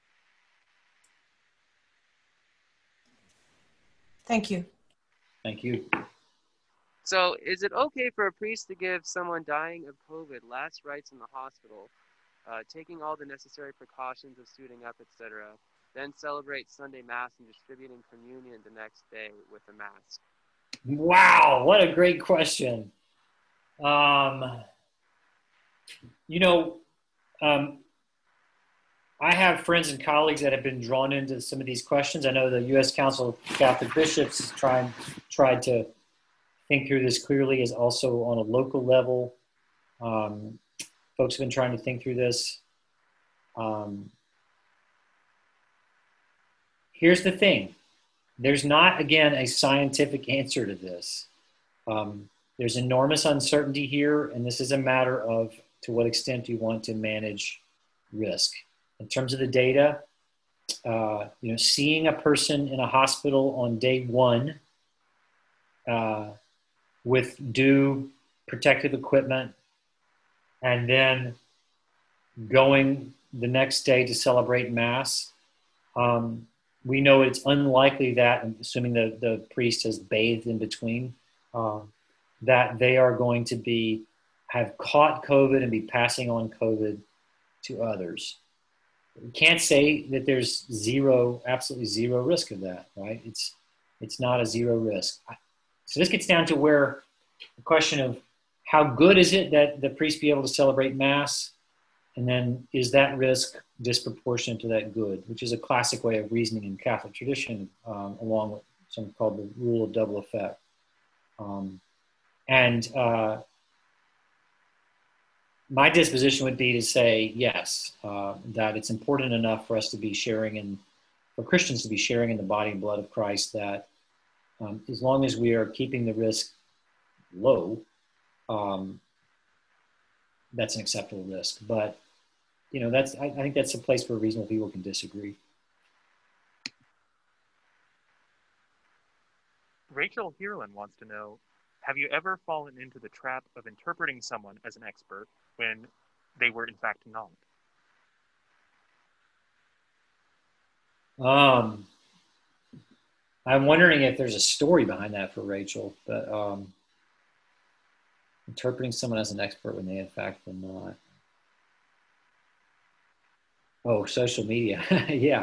Thank you. Thank you. So is it okay for a priest to give someone dying of COVID last rites in the hospital, taking all the necessary precautions of suiting up, etc., then celebrate Sunday Mass and distributing communion the next day with a mask? Wow, what a great question. I have friends and colleagues that have been drawn into some of these questions. I know the U.S. Council of Catholic Bishops has tried to think through this clearly, is also on a local level. Folks have been trying to think through this. Here's the thing. There's not, again, a scientific answer to this. There's enormous uncertainty here, and this is a matter of to what extent you want to manage risk. In terms of the data, seeing a person in a hospital on day one with due protective equipment and then going the next day to celebrate Mass, we know it's unlikely that, assuming the priest has bathed in between, that they are going to have caught COVID and be passing on COVID to others. We can't say that there's absolutely zero risk of that, right? It's not a zero risk. So this gets down to where the question of how good is it that the priest be able to celebrate Mass, and then is that risk disproportionate to that good, which is a classic way of reasoning in Catholic tradition, along with something called the rule of double effect. My disposition would be to say yes, that it's important enough for us to be for Christians to be sharing in the body and blood of Christ, that as long as we are keeping the risk low, that's an acceptable risk. But I think that's a place where reasonable people can disagree. Rachel Hierlin wants to know, have you ever fallen into the trap of interpreting someone as an expert when they were in fact not? I'm wondering if there's a story behind that for Rachel, but interpreting someone as an expert when they in fact were not. Oh, social media. Yeah.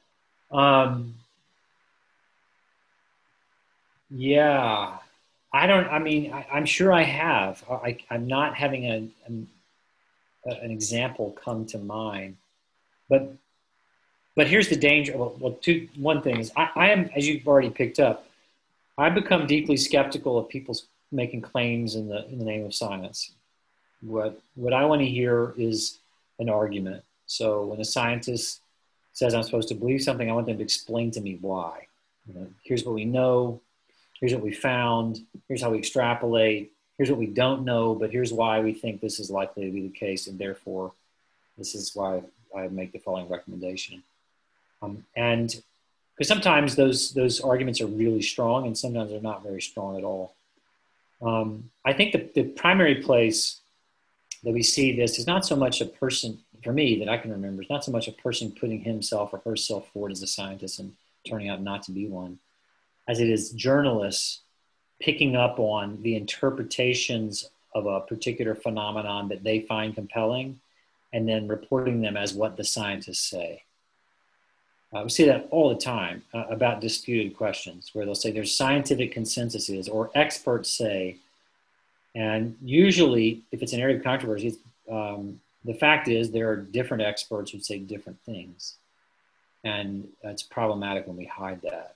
Yeah. I'm sure I have. I'm not having an example come to mind, but here's the danger. One thing is I am, as you've already picked up, I've become deeply skeptical of people making claims in the name of science. What I want to hear is an argument. So when a scientist says I'm supposed to believe something, I want them to explain to me why. Here's what we know. Here's what we found. Here's how we extrapolate. Here's what we don't know, but here's why we think this is likely to be the case, and therefore, this is why I make the following recommendation. And because sometimes those arguments are really strong, and sometimes they're not very strong at all. I think the primary place that we see this is not so much a person, for me, that I can remember, it's not so much a person putting himself or herself forward as a scientist and turning out not to be one, as it is journalists picking up on the interpretations of a particular phenomenon that they find compelling and then reporting them as what the scientists say. We see that all the time about disputed questions, where they'll say there's scientific consensuses or experts say, and usually if it's an area of controversy, the fact is there are different experts who say different things, and it's problematic when we hide that.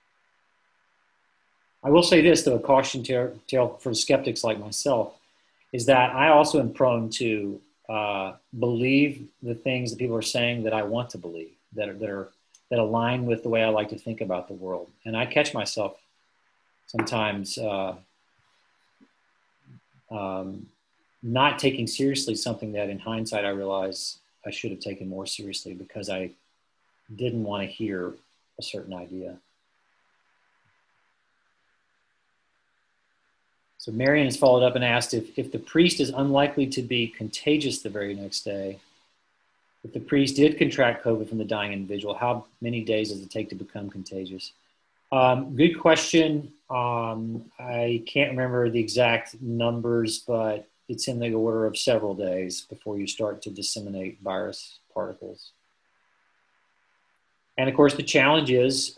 I will say this, though, a caution tale for skeptics like myself, is that I also am prone to believe the things that people are saying that I want to believe, that align with the way I like to think about the world. And I catch myself sometimes not taking seriously something that in hindsight I realize I should have taken more seriously because I didn't want to hear a certain idea. So Marion has followed up and asked if the priest is unlikely to be contagious the very next day. If the priest did contract COVID from the dying individual, how many days does it take to become contagious? Good question. I can't remember the exact numbers, but it's in the order of several days before you start to disseminate virus particles. And of course, the challenge is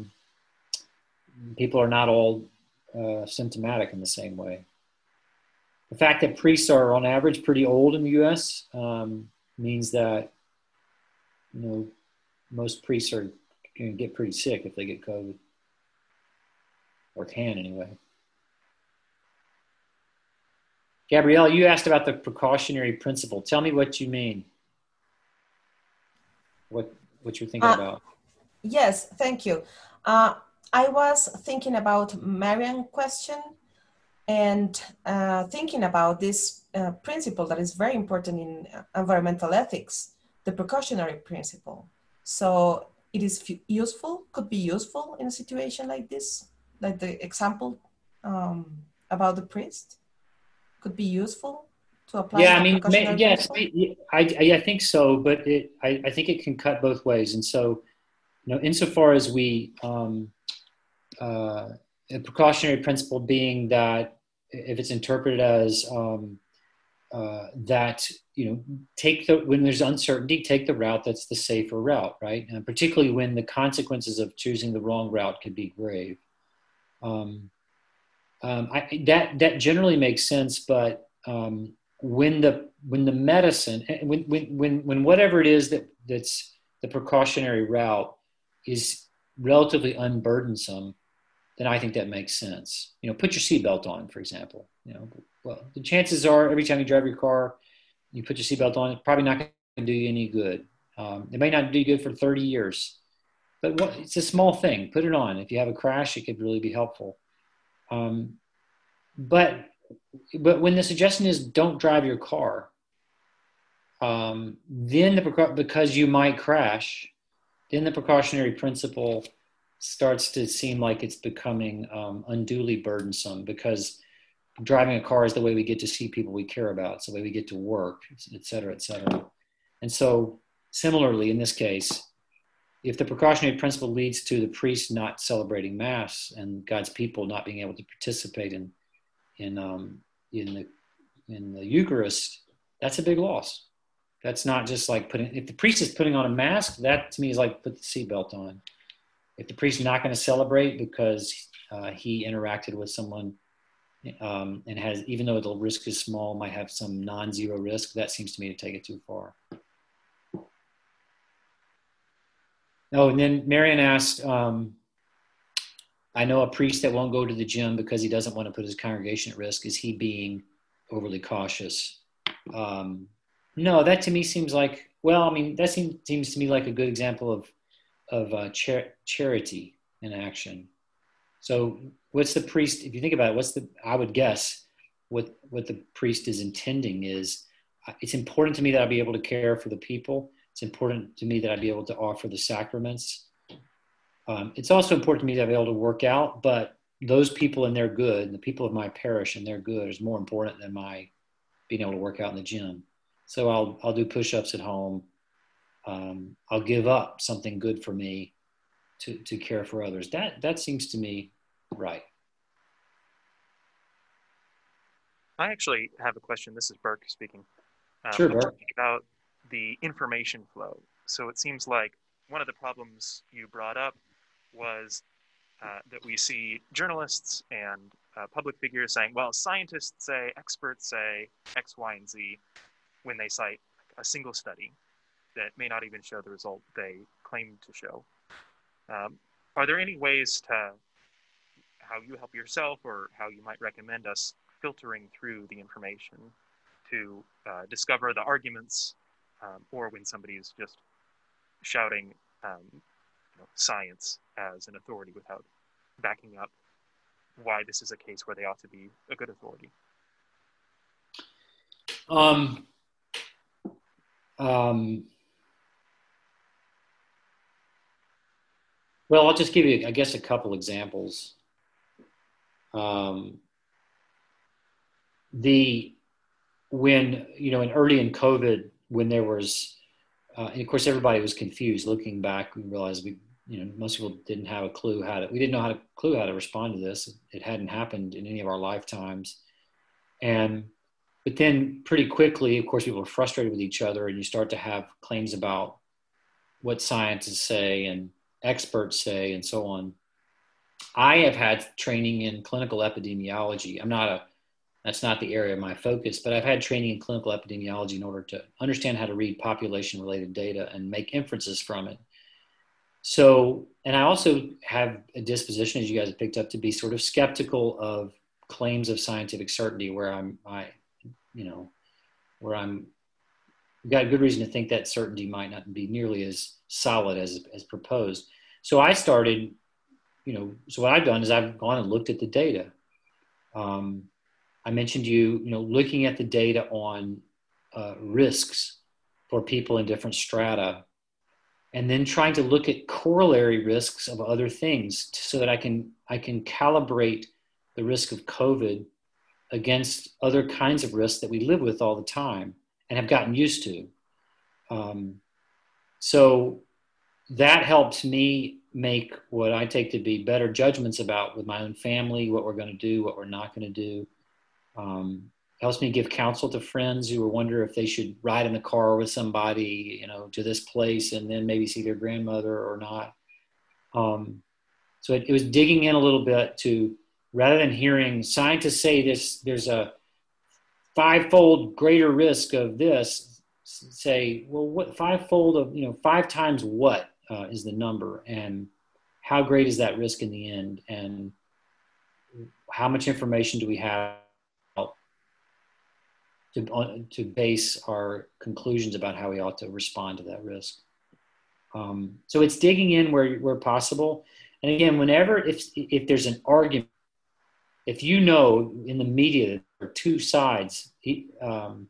people are not all symptomatic in the same way. The fact that priests are on average pretty old in the U.S. Means that, you know, most priests are going to get pretty sick if they get COVID, or can anyway. Gabrielle, you asked about the precautionary principle. Tell me what you mean. What you're thinking about? Yes, thank you. I was thinking about Marian's question and thinking about this principle that is very important in environmental ethics, the precautionary principle. So it is useful, could be useful in a situation like this, like the example about the priest, could be useful to apply. Yeah, I mean, yes, I think so, but I think it can cut both ways. And so, you know, insofar as we, a precautionary principle being that if it's interpreted as that, you know, when there's uncertainty, take the route that's the safer route, right? And particularly when the consequences of choosing the wrong route could be grave. That generally makes sense, but when the medicine, when whatever it is that's the precautionary route is relatively unburdensome, then I think that makes sense. You know, put your seatbelt on, for example. You know, well, the chances are every time you drive your car, you put your seatbelt on, it's probably not going to do you any good. It may not do you good for 30 years, but it's a small thing. Put it on. If you have a crash, it could really be helpful. But when the suggestion is don't drive your car, then because you might crash, then the precautionary principle starts to seem like it's becoming unduly burdensome, because driving a car is the way we get to see people we care about. It's the way we get to work, et cetera, et cetera. And so similarly, in this case, if the precautionary principle leads to the priest not celebrating Mass and God's people not being able to participate in the Eucharist, that's a big loss. That's not just like if the priest is putting on a mask, that to me is like put the seatbelt on. If the priest is not going to celebrate because he interacted with someone and has, even though the risk is small, might have some non-zero risk, that seems to me to take it too far. Oh, and then Marian asked, I know a priest that won't go to the gym because he doesn't want to put his congregation at risk. Is he being overly cautious? No, that to me seems like, well, I mean, that seems to me like a good example of charity in action. So what's the priest, if you think about it, I would guess what the priest is intending is, it's important to me that I be able to care for the people. It's important to me that I be able to offer the sacraments. It's also important to me that I be able to work out, but those people and their good, the people of my parish and their good is more important than my being able to work out in the gym. So I'll do push-ups at home. I'll give up something good for me to care for others. That seems to me right. I actually have a question. This is Burke speaking. Sure, Burke. About the information flow. So it seems like one of the problems you brought up was that we see journalists and public figures saying, well, scientists say, experts say X, Y, and Z, when they cite a single study that may not even show the result they claim to show. Are there any ways to how you help yourself, or how you might recommend us filtering through the information to discover the arguments, or when somebody is just shouting science as an authority without backing up why this is a case where they ought to be a good authority? Well, I'll just give you, I guess, a couple examples. when, early in COVID, when there was, and of course everybody was confused. Looking back, we realized most people didn't have a clue we didn't know how to respond to this. It hadn't happened in any of our lifetimes. But then pretty quickly, of course, people are frustrated with each other, and you start to have claims about what scientists say and experts say and so on. I have had training in clinical epidemiology. That's not the area of my focus, but I've had training in clinical epidemiology in order to understand how to read population-related data and make inferences from it. So, and I also have a disposition, as you guys have picked up, to be sort of skeptical of claims of scientific certainty where I've got a good reason to think that certainty might not be nearly as solid as proposed. So I started, so what I've done is I've gone and looked at the data. I mentioned looking at the data on risks for people in different strata, and then trying to look at corollary risks of other things so that I can calibrate the risk of COVID against other kinds of risks that we live with all the time and have gotten used to. So that helps me make what I take to be better judgments about with my own family, what we're going to do, what we're not going to do. Helps me give counsel to friends who wonder if they should ride in the car with somebody, to this place and then maybe see their grandmother or not. So it was digging in a little bit to, rather than hearing scientists say this, there's a 5-fold greater risk of this, say, well, what 5-fold of, 5 times what is the number, and how great is that risk in the end, and how much information do we have to base our conclusions about how we ought to respond to that risk. So it's digging in where possible. And again, if there's an argument, if in the media there are two sides, and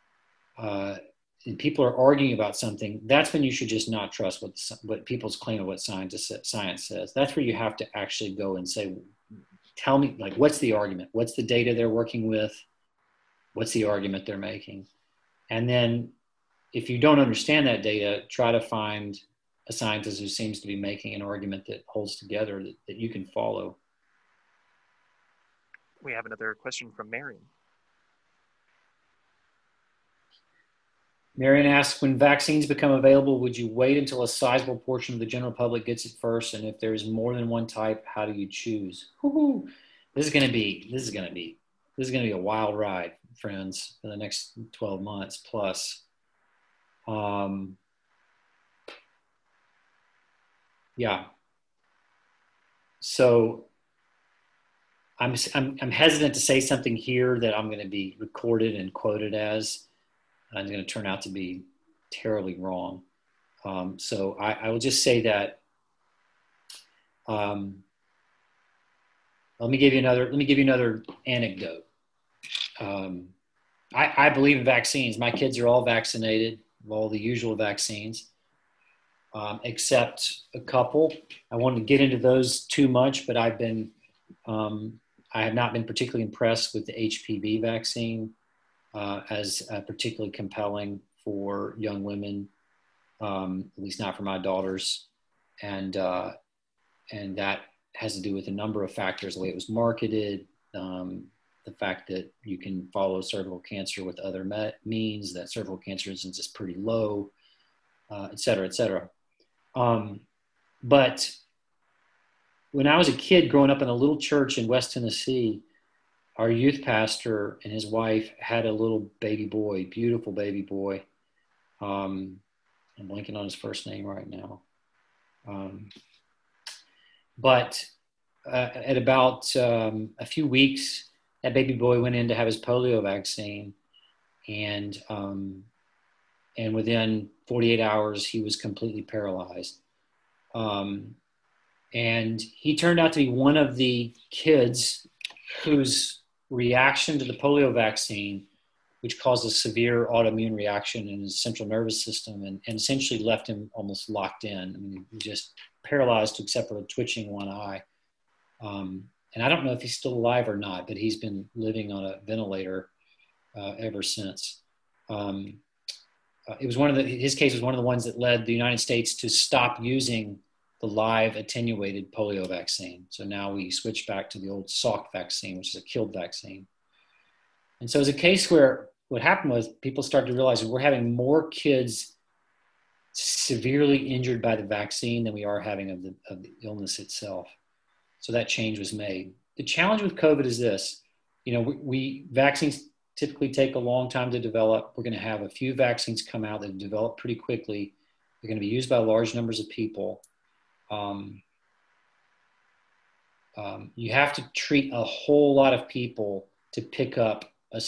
people are arguing about something, that's when you should just not trust what people's claim of what science says. That's where you have to actually go and say, tell me, what's the argument? What's the data they're working with? What's the argument they're making? And then if you don't understand that data, try to find a scientist who seems to be making an argument that holds together, that you can follow. We have another question from Marion. Marion asks, when vaccines become available, would you wait until a sizable portion of the general public gets it first? And if there's more than one type, how do you choose? Woo-hoo. This is going to be a wild ride, friends, for the next 12 months plus. Yeah. So I'm hesitant to say something here that I'm going to be recorded and quoted as. I'm going to turn out to be terribly wrong. So I will just say that. Let me give you another anecdote. I believe in vaccines. My kids are all vaccinated, all the usual vaccines, except a couple. I wanted to get into those too much, but I have not been particularly impressed with the HPV vaccine as particularly compelling for young women, at least not for my daughters, and that has to do with a number of factors: the way it was marketed, the fact that you can follow cervical cancer with other means, that cervical cancer incidence is pretty low, et cetera, et cetera. But when I was a kid growing up in a little church in West Tennessee, our youth pastor and his wife had a little baby boy, beautiful baby boy. I'm blanking on his first name right now. But at about a few weeks, that baby boy went in to have his polio vaccine, and within 48 hours, he was completely paralyzed. And he turned out to be one of the kids whose reaction to the polio vaccine, which caused a severe autoimmune reaction in his central nervous system and essentially left him almost locked in. I mean, he was just paralyzed except for twitching one eye. And I don't know if he's still alive or not, but he's been living on a ventilator ever since. It was his case was one of the ones that led the United States to stop using the live attenuated polio vaccine. So now we switch back to the old Salk vaccine, which is a killed vaccine. And so it was a case where what happened was people started to realize we're having more kids severely injured by the vaccine than we are having of the illness itself. So that change was made. The challenge with COVID is this, we vaccines typically take a long time to develop. We're going to have a few vaccines come out that develop pretty quickly. They're going to be used by large numbers of people. You have to treat a whole lot of people to pick up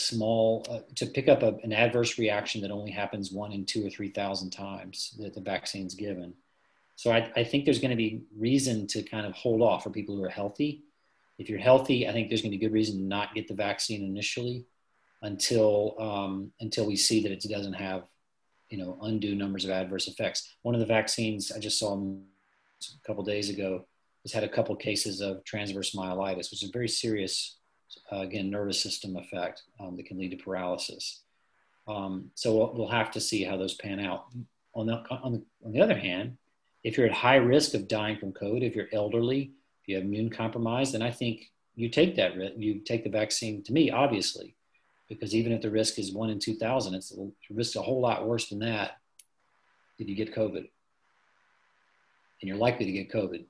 an adverse reaction that only happens 1 in 2,000 or 3,000 times that the vaccine's given. So I think there's going to be reason to kind of hold off for people who are healthy. If you're healthy, I think there's going to be good reason to not get the vaccine initially until we see that it doesn't have, undue numbers of adverse effects. One of the vaccines I just saw a couple of days ago has had a couple cases of transverse myelitis, which is a very serious, again, nervous system effect that can lead to paralysis. So we'll have to see how those pan out. On the other hand, if you're at high risk of dying from COVID, if you're elderly, if you have immune compromise, then I think you take that risk. You take the vaccine, to me, obviously, because even if the risk is 1 in 2,000, the risk is a whole lot worse than that if you get COVID. And you're likely to get COVID.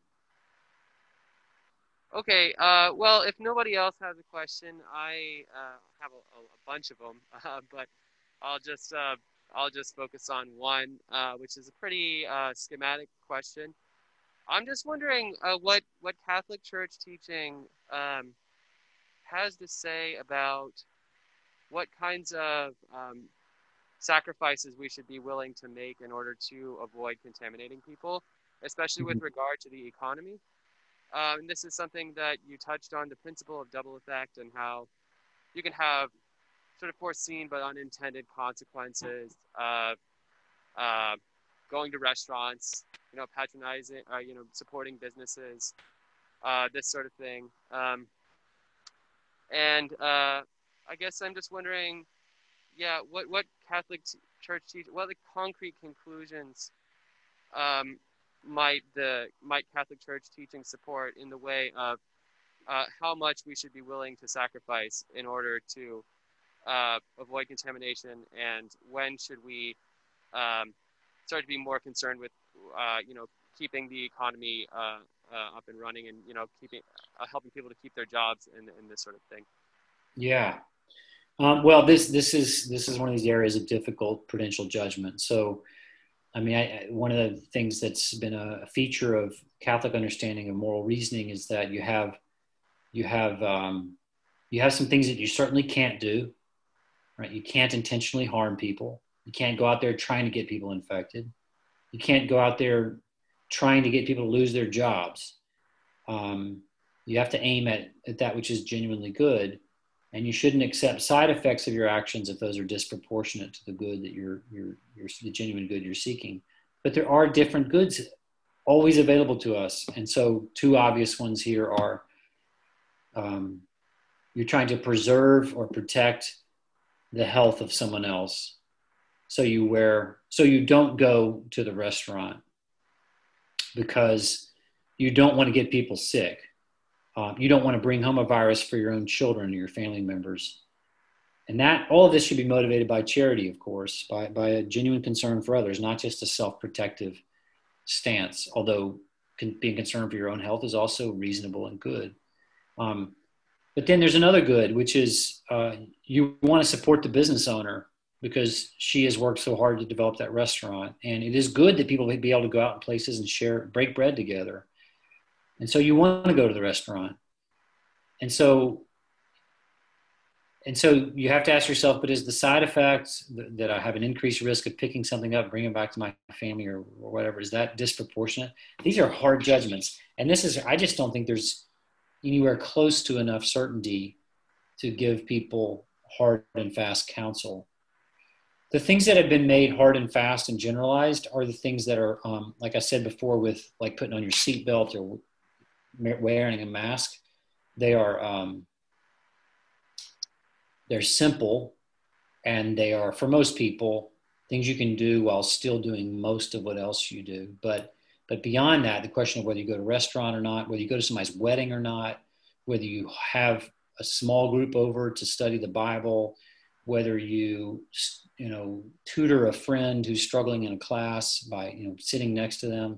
Okay, well, if nobody else has a question, I have a bunch of them, but I'll just focus on one, which is a pretty schematic question. I'm just wondering what Catholic Church teaching has to say about what kinds of sacrifices we should be willing to make in order to avoid contaminating people, especially with regard to the economy. And this is something that you touched on, the principle of double effect, and how you can have sort of foreseen but unintended consequences of going to restaurants, patronizing, supporting businesses, this sort of thing. And I guess I'm just wondering, what Catholic Church teach, what the concrete conclusions might Catholic Church teaching support in the way of how much we should be willing to sacrifice in order to avoid contamination, and when should we start to be more concerned with keeping the economy up and running, and helping people to keep their jobs and this sort of thing. Yeah. Well, this is one of these areas of difficult prudential judgment. So, I mean, one of the things that's been a feature of Catholic understanding of moral reasoning is that you have some things that you certainly can't do, right? You can't intentionally harm people. You can't go out there trying to get people infected. You can't go out there trying to get people to lose their jobs. You have to aim at that which is genuinely good, and you shouldn't accept side effects of your actions if those are disproportionate to the good that the genuine good you're seeking. But there are different goods always available to us, and so two obvious ones here are you're trying to preserve or protect the health of someone else. So you don't go to the restaurant because you don't want to get people sick. You don't want to bring home a virus for your own children or your family members. And all of this should be motivated by charity, of course, by a genuine concern for others, not just a self-protective stance, although being concerned for your own health is also reasonable and good. But then there's another good, which is you want to support the business owner because she has worked so hard to develop that restaurant. And it is good that people may be able to go out in places and break bread together. And so you want to go to the restaurant. And so you have to ask yourself, but is the side effect that I have an increased risk of picking something up, bringing it back to my family or whatever, is that disproportionate? These are hard judgments. And I just don't think there's anywhere close to enough certainty to give people hard and fast counsel. The things that have been made hard and fast and generalized are the things that are, like I said before, with like putting on your seatbelt or wearing a mask. They're simple, and they are, for most people, things you can do while still doing most of what else you do. But beyond that, the question of whether you go to a restaurant or not, whether you go to somebody's wedding or not, whether you have a small group over to study the Bible, whether you tutor a friend who's struggling in a class by sitting next to them,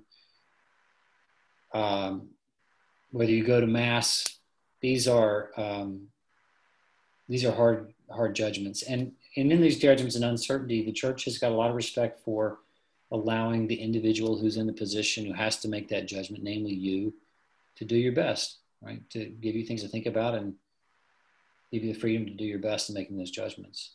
whether you go to mass, these are hard judgments. And in these judgments and uncertainty, the church has got a lot of respect for allowing the individual who's in the position who has to make that judgment, namely you, to do your best, right? To give you things to think about and give you the freedom to do your best in making those judgments.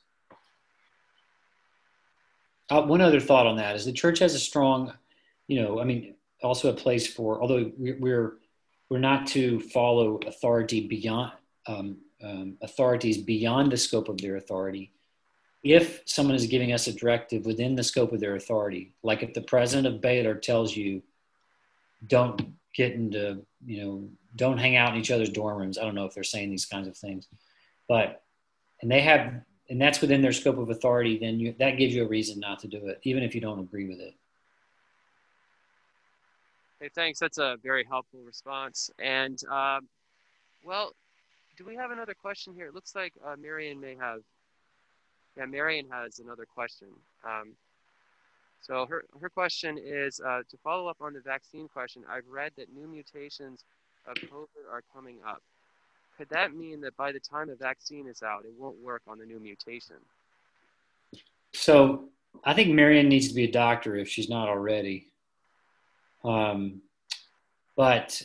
One other thought on that is the church has a strong, also a place for, although we're not to follow authority beyond authorities beyond the scope of their authority. If someone is giving us a directive within the scope of their authority, like if the president of Baylor tells you, don't get into, don't hang out in each other's dorm rooms. I don't know if they're saying these kinds of things, and that's within their scope of authority, then that gives you a reason not to do it, even if you don't agree with it. Hey, thanks. That's a very helpful response. And well, do we have another question here? It looks like Marion may have. Yeah, Marion has another question. So her question is, to follow up on the vaccine question, I've read that new mutations of COVID are coming up. Could that mean that by the time the vaccine is out, it won't work on the new mutation? So I think Marion needs to be a doctor if she's not already. But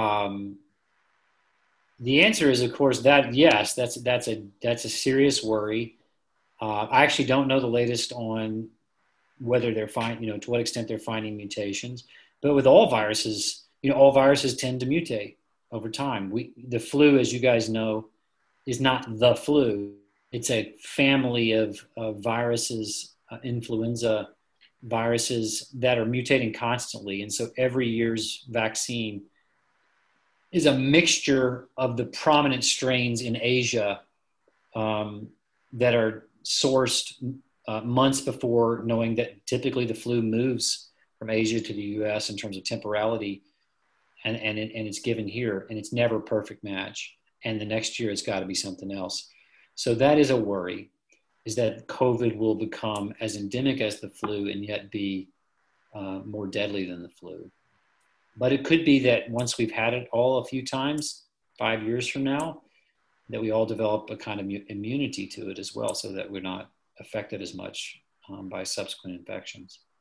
the answer is, of course, that yes, that's a serious worry. I actually don't know the latest on whether they're finding, to what extent they're finding mutations. But with all viruses, all viruses tend to mutate over time. The flu, as you guys know, is not the flu. It's a family of viruses, influenza viruses that are mutating constantly. And so every year's vaccine is a mixture of the prominent strains in Asia that are sourced months before, knowing that typically the flu moves from Asia to the US in terms of temporality, and it's given here, and it's never a perfect match. And the next year it's got to be something else. So that is a worry, is that COVID will become as endemic as the flu and yet be more deadly than the flu. But it could be that once we've had it all a few times, 5 years from now, that we all develop a kind of immunity to it as well, so that we're not affected as much by subsequent infections.